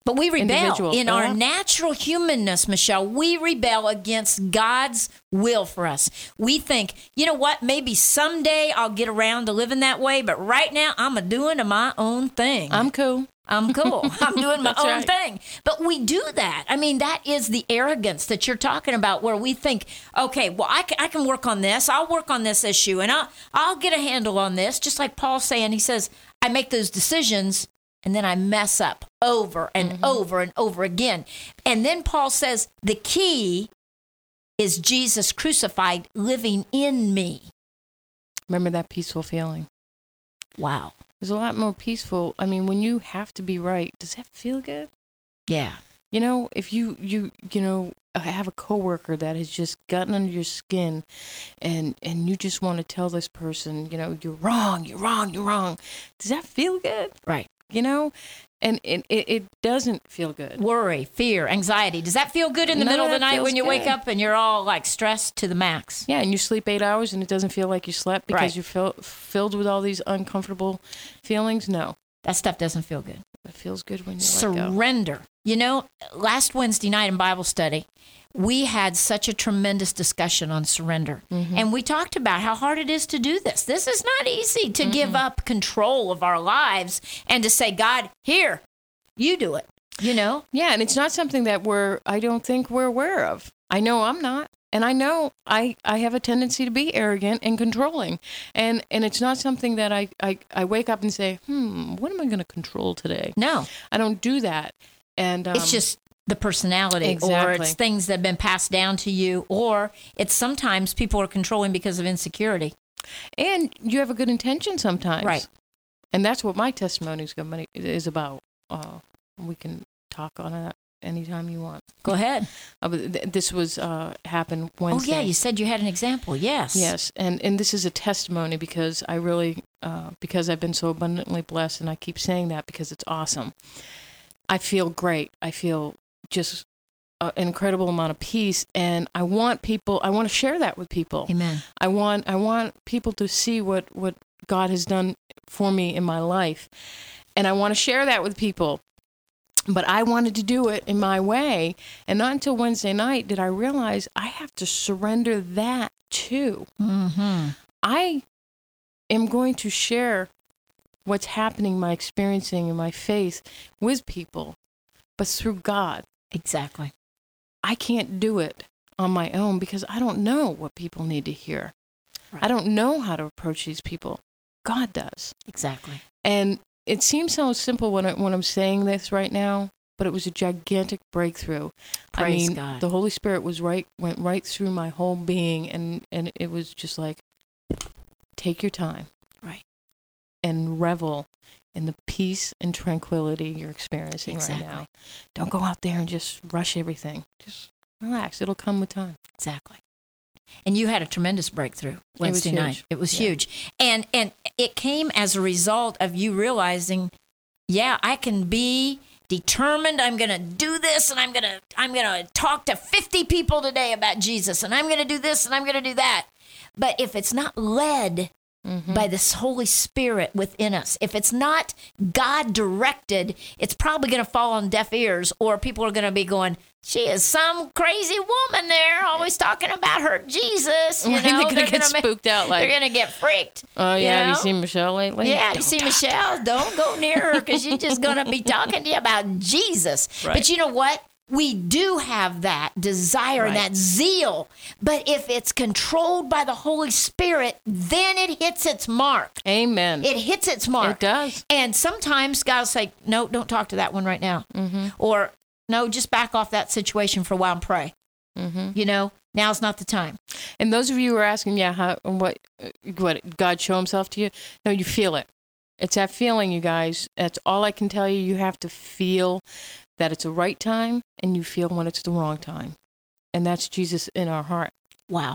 But we rebel individual. in Uh-huh. our natural humanness, Michelle. We rebel against God's will for us. We think, you know what, maybe someday I'll get around to living that way, but right now I'm a doing my own thing. I'm cool. I'm cool. I'm doing my That's own right. thing. But we do that. I mean, that is the arrogance that you're talking about, where we think, okay, well, I can, I can work on this. I'll work on this issue, and I'll, I'll get a handle on this. Just like Paul's saying, he says, I make those decisions, and then I mess up over and mm-hmm. over and over again. And then Paul says, the key is Jesus crucified living in me. Remember that peaceful feeling. Wow. It's a lot more peaceful. I mean, when you have to be right, does that feel good? Yeah. You know, if you, you, you know, have a coworker that has just gotten under your skin and, and you just want to tell this person, you know, you're wrong, you're wrong, you're wrong. Does that feel good? Right. You know, and it, it, it doesn't feel good. Worry, fear, anxiety. Does that feel good in the No, middle of the that night feels when you good. wake up and you're all like stressed to the max? Yeah, and you sleep eight hours and it doesn't feel like you slept because Right. you're fill, filled with all these uncomfortable feelings? No, That stuff doesn't feel good. it feels good when you let go. Surrender. You know, last Wednesday night in Bible study, we had such a tremendous discussion on surrender. Mm-hmm. And we talked about how hard it is to do this. This is not easy to mm-hmm. give up control of our lives and to say, God, here, you do it, you know? Yeah, and it's not something that we're, I don't think we're aware of. I know I'm not. And I know I, I have a tendency to be arrogant and controlling. And and it's not something that I, I, I wake up and say, hmm, what am I going to control today? No. I don't do that. And um, It's just the personality, Exactly. or it's things that have been passed down to you, or it's sometimes people are controlling because of insecurity. And you have a good intention sometimes. Right. And that's what my testimony is gonna- is about. Uh, we can talk on that anytime you want. Go ahead. Uh, but th- this was uh, happened Wednesday. Oh, yeah, you said you had an example. Yes. Yes, and, and this is a testimony because I really, uh, because I've been so abundantly blessed, and I keep saying that because it's awesome. I feel great. I feel just uh, an incredible amount of peace, and I want people, I want to share that with people. Amen. I want I want people to see what, what God has done for me in my life, and I want to share that with people. But I wanted to do it in my way, and not until Wednesday night did I realize I have to surrender that too. Mm-hmm. I am going to share what's happening, my experiencing, and my faith with people, but through God. Exactly. I can't do it on my own because I don't know what people need to hear. Right. I don't know how to approach these people. God does. Exactly. And it seems so simple when, I, when I'm saying this right now, but it was a gigantic breakthrough. Praise I mean, God. the Holy Spirit was right, went right through my whole being, and, and it was just like, take your time. Right. And revel in the peace and tranquility you're experiencing Exactly. right now. Don't go out there and just rush everything. Just relax. It'll come with time. Exactly. And you had a tremendous breakthrough Wednesday huge. night. It was Yeah. huge. And and it came as a result of you realizing, yeah, I can be determined. I'm going to do this, and I'm going to I'm going to talk to fifty people today about Jesus, and I'm going to do this, and I'm going to do that. But if it's not led mm-hmm. by this Holy Spirit within us, if it's not God directed, it's probably going to fall on deaf ears, or people are going to be going, she is some crazy woman there, always talking about her Jesus. You know, they're gonna get gonna spooked out. Like, they're going to get freaked. oh yeah, you have you know? seen Michelle lately? Yeah, you Don't see talk. Michelle? Don't go near her because she's just going to be talking to you about Jesus. Right. But you know what? We do have that desire and Right. that zeal. But if it's controlled by the Holy Spirit, then it hits its mark. Amen. It hits its mark. It does. And sometimes God will say, no, don't talk to that one right now. Mm-hmm. Or, no, just back off that situation for a while and pray. Mm-hmm. You know, now's not the time. And those of you who are asking, yeah, how, what, what God show Himself to you? No, you feel it. It's that feeling, you guys. That's all I can tell you. You have to feel that it's the right time, and you feel when it's the wrong time. And that's Jesus in our heart. Wow.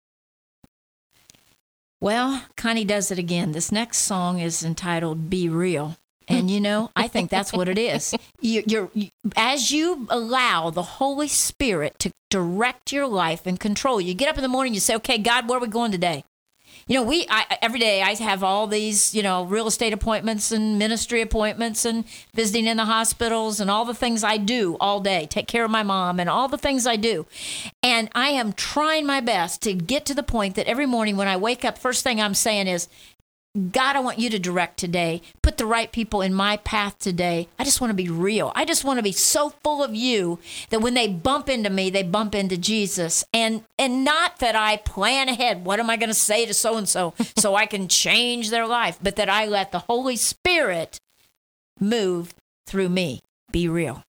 Well, Connie does it again. This next song is entitled Be Real. And, you know, I think that's what it is. You, you're, you, as you allow the Holy Spirit to direct your life and control, you get up in the morning, you say, okay, God, where are we going today? You know, we I, every day I have all these, you know, real estate appointments and ministry appointments and visiting in the hospitals and all the things I do all day, take care of my mom and all the things I do. And I am trying my best to get to the point that every morning when I wake up, first thing I'm saying is, God, I want you to direct today. Put the right people in my path today. I just want to be real. I just want to be so full of you that when they bump into me, they bump into Jesus. And and not that I plan ahead. What am I going to say to so-and-so so I can change their life? But that I let the Holy Spirit move through me. Be real.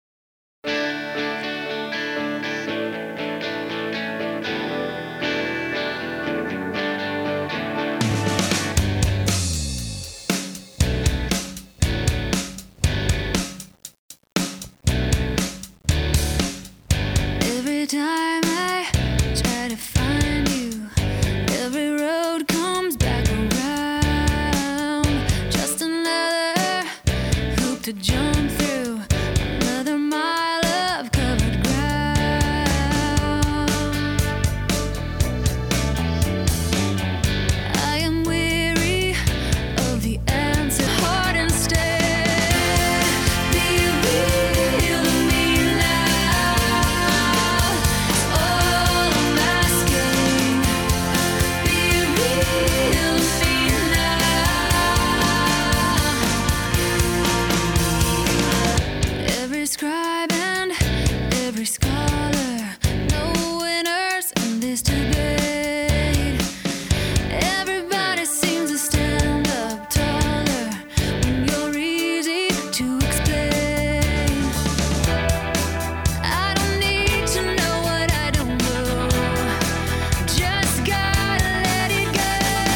Every time I try to find you, every road comes back around. Just another hoop to jump through, another mile of covered ground. I am weary of the answer, hard and stay. Be real to me now. All I'm asking. Be real to me now. Every scribe and every scholar, no winners in this debate. Everybody seems to stand up taller when you're easy to explain. I don't need to know what I don't know. Just gotta let it go.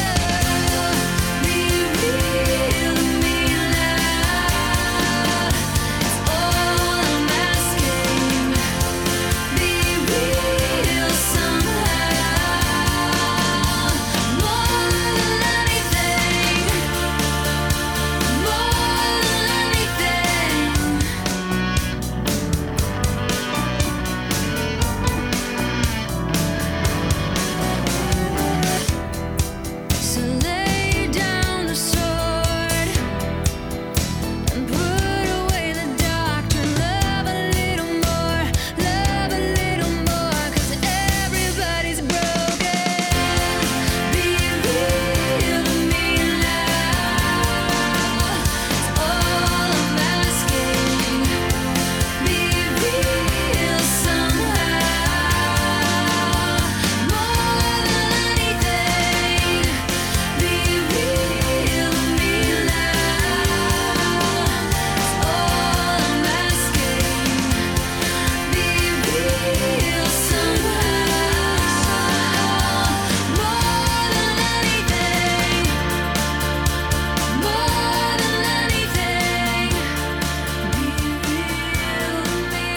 Be real to me now. It's all I'm asking. Be real somehow. More than anything. More than anything. So lay down the sword and put away the doctrine. Love a little more, love a little more, 'cause everybody's broken. Be real to me now. It's all I'm asking. Be real somehow. More than anything. Be real to me now. It's all I'm asking. Be real somehow. More than anything. More than anything. Be real to me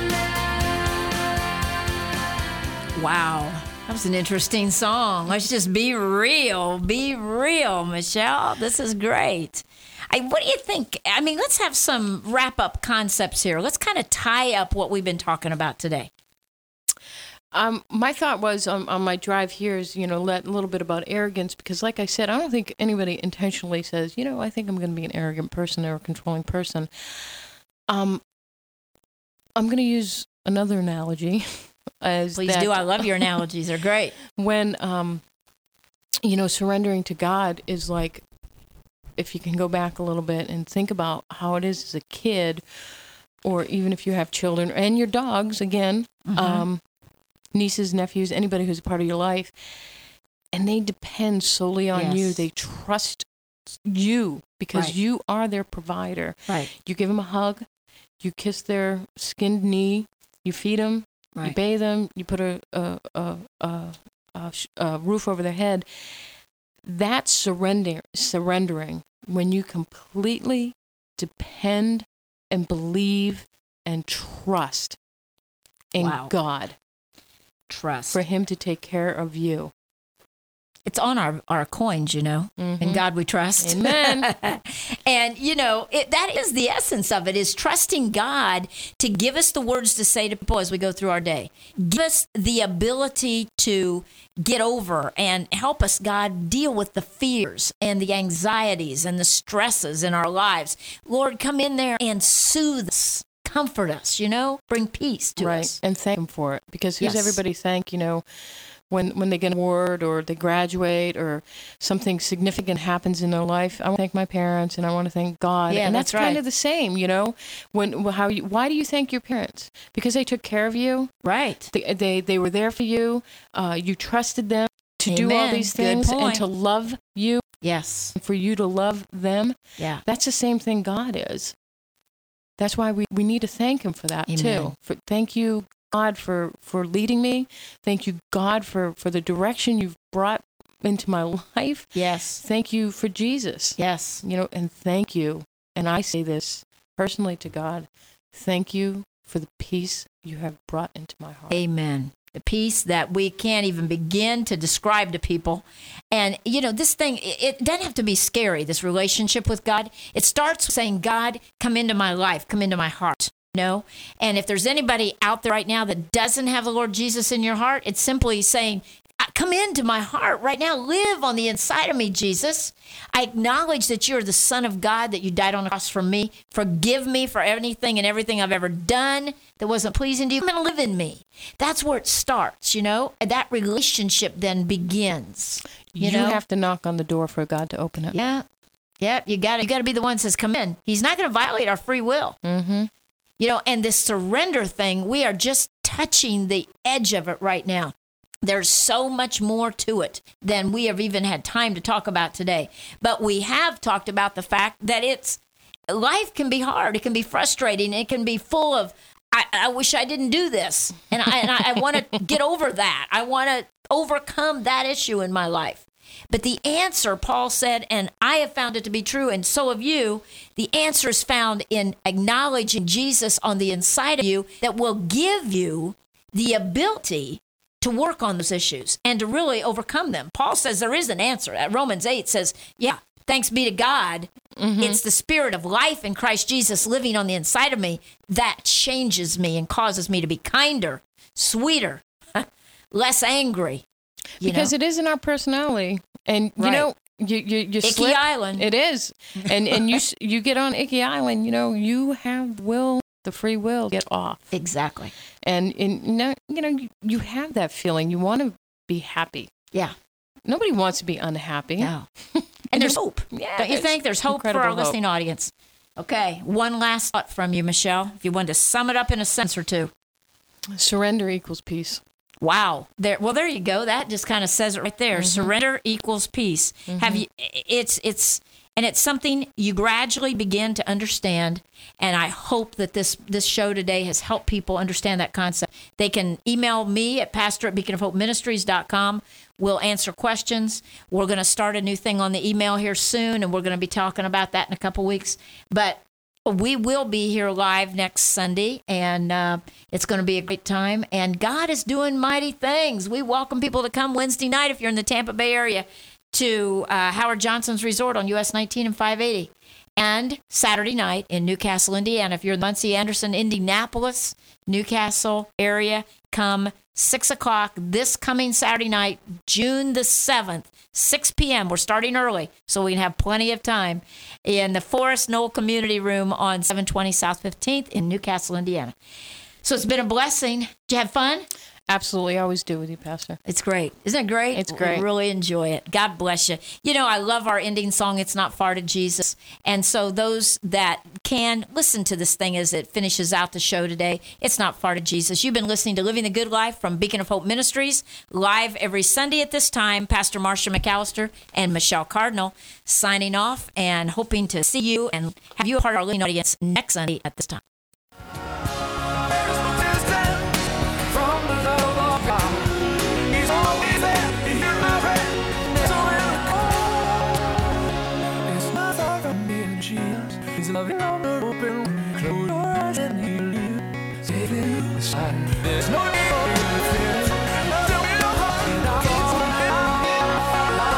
now. Wow. That was an interesting song. Let's just be real. Be real, Michelle. This is great. I, what do you think? I mean, let's have some wrap-up concepts here. Let's kind of tie up what we've been talking about today. Um, my thought was on, on my drive here is, you know, let a little bit about arrogance, because like I said, I don't think anybody intentionally says, you know, I think I'm going to be an arrogant person or a controlling person. Um, I'm going to use another analogy. As Please that do. I love your analogies. They're great. when, um, you know, surrendering to God is like, if you can go back a little bit and think about how it is as a kid, or even if you have children and your dogs, again, um, nieces, nephews, anybody who's a part of your life, and they depend solely on you. Yes. They trust you because Right. you are their provider. Right. You give them a hug, you kiss their skinned knee, you feed them, you Right. bathe them, you put a, a, a, a, a, sh- a roof over their head. That's surrender, surrendering when you completely depend and believe and trust in Wow. God Trust. for Him to take care of you. It's on our, our coins, you know. Mm-hmm. In God we trust. Amen. And, you know, it, that is the essence of it, is trusting God to give us the words to say to people as we go through our day. Give us the ability to get over and help us, God, deal with the fears and the anxieties and the stresses in our lives. Lord, come in there and soothe us, comfort us, you know, bring peace to right. us. And thank Him for it. Because who's Yes. everybody thank, you know, when when they get an award or they graduate or something significant happens in their life? I want to thank my parents and I want to thank God. Yeah, and that's that's, kind right. of the same, you know. When how you, why do you thank your parents? Because they took care of you. Right. They they, they were there for you. Uh, you trusted them to do all Amen. these Good things and point. to love you, Yes. and for you to love them. Yeah. That's the same thing God is. That's why we, we need to thank Him for that Amen. too. For thank you, God, for, for leading me. Thank you, God, for, for the direction you've brought into my life. Yes. Thank you for Jesus. Yes. You know, and thank you. And I say this personally to God. Thank you for the peace you have brought into my heart. Amen. The peace that we can't even begin to describe to people. And, you know, this thing, it, it doesn't have to be scary, this relationship with God. It starts with saying, God, come into my life, come into my heart. You know? And if there's anybody out there right now that doesn't have the Lord Jesus in your heart, it's simply saying, come into my heart right now. Live on the inside of me, Jesus. I acknowledge that you're the Son of God, that you died on the cross for me. Forgive me for anything and everything I've ever done that wasn't pleasing to you. Come and live in me. That's where it starts, you know? And that relationship then begins. You, You, know? have to knock on the door for God to open it. Yeah. Yeah, you got to you got to be the one that says, come in. He's not going to violate our free will. Mm-hmm. You know, and this surrender thing, we are just touching the edge of it right now. There's so much more to it than we have even had time to talk about today. But we have talked about the fact that it's life can be hard. It can be frustrating. It can be full of, I, I wish I didn't do this. And I, and I, I want to get over that. I want to overcome that issue in my life. But the answer, Paul said, and I have found it to be true, and so have you, the answer is found in acknowledging Jesus on the inside of you that will give you the ability to work on those issues and to really overcome them. Paul says there is an answer. Romans eight says, yeah, thanks be to God. Mm-hmm. It's the spirit of life in Christ Jesus living on the inside of me that changes me and causes me to be kinder, sweeter, less angry. You Because know? it is in our personality. And, you Right. know, you, you, you Icky slip. Island. It is. And and you s- you get on Icky Island, you know, you have will, the free will, get off. Exactly. And, and you know, you, know you, you have that feeling. You want to be happy. Yeah. Nobody wants to be unhappy. No. And there's hope. Yeah, Don't you there's think? There's hope for our incredible hope. listening audience. Okay. One last thought from you, Michelle. If you wanted to sum it up in a sentence or two. Surrender equals peace. Wow. There. Well, there you go. That just kind of says it right there. Mm-hmm. Surrender equals peace. Have you? It's it's and it's something you gradually begin to understand. And I hope that this this show today has helped people understand that concept. They can email me at pastor at beacon of hope ministries dot com. We'll answer questions. We're going to start a new thing on the email here soon, and we're going to be talking about that in a couple weeks. But we will be here live next Sunday, and uh, it's going to be a great time. And God is doing mighty things. We welcome people to come Wednesday night if you're in the Tampa Bay area to uh, Howard Johnson's Resort on U S nineteen and five eighty. And Saturday night in Newcastle, Indiana. If you're in Muncie, Anderson, Indianapolis, Newcastle area, come six o'clock this coming Saturday night, June the seventh, six p.m. We're starting early, so we can have plenty of time in the Forest Knoll Community Room on seven twenty South fifteenth in Newcastle, Indiana. So it's been a blessing. Did you have fun? Absolutely. I always do with you, Pastor. It's great. Isn't it great? It's great. We really enjoy it. God bless you. You know, I love our ending song, It's Not Far to Jesus. And so those that can listen to this thing as it finishes out the show today, It's Not Far to Jesus. You've been listening to Living the Good Life from Beacon of Hope Ministries, live every Sunday at this time. Pastor Marsha McAllister and Michelle Cardinal signing off and hoping to see you and have you a part of our listening audience next Sunday at this time. From the love of God, He's always there. He hears my prayer. So when I call, it's not far from me and Jesus. He's loving on the open. Close your eyes and He'll lead. Take it aside. There's no need for you to fear. Till your heart and our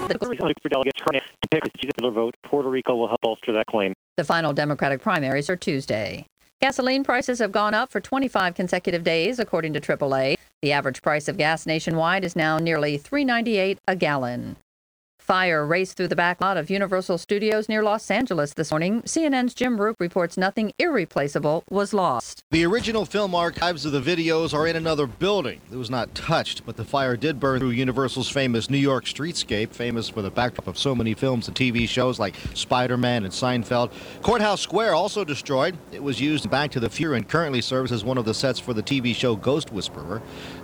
The delegates turn in to pick a particular vote. Puerto Rico will help bolster that claim. The final Democratic primaries are Tuesday. Gasoline prices have gone up for twenty-five consecutive days, according to triple A. The average price of gas nationwide is now nearly three dollars and ninety-eight cents a gallon. Fire raced through the back lot of Universal Studios near Los Angeles this morning. C N N's Jim Roop reports nothing irreplaceable was lost. The original film archives of the videos are in another building. It was not touched, but the fire did burn through Universal's famous New York streetscape, famous for the backdrop of so many films and T V shows like Spider-Man and Seinfeld. Courthouse Square also destroyed. It was used in Back to the Future and currently serves as one of the sets for the T V show Ghost Whisperer.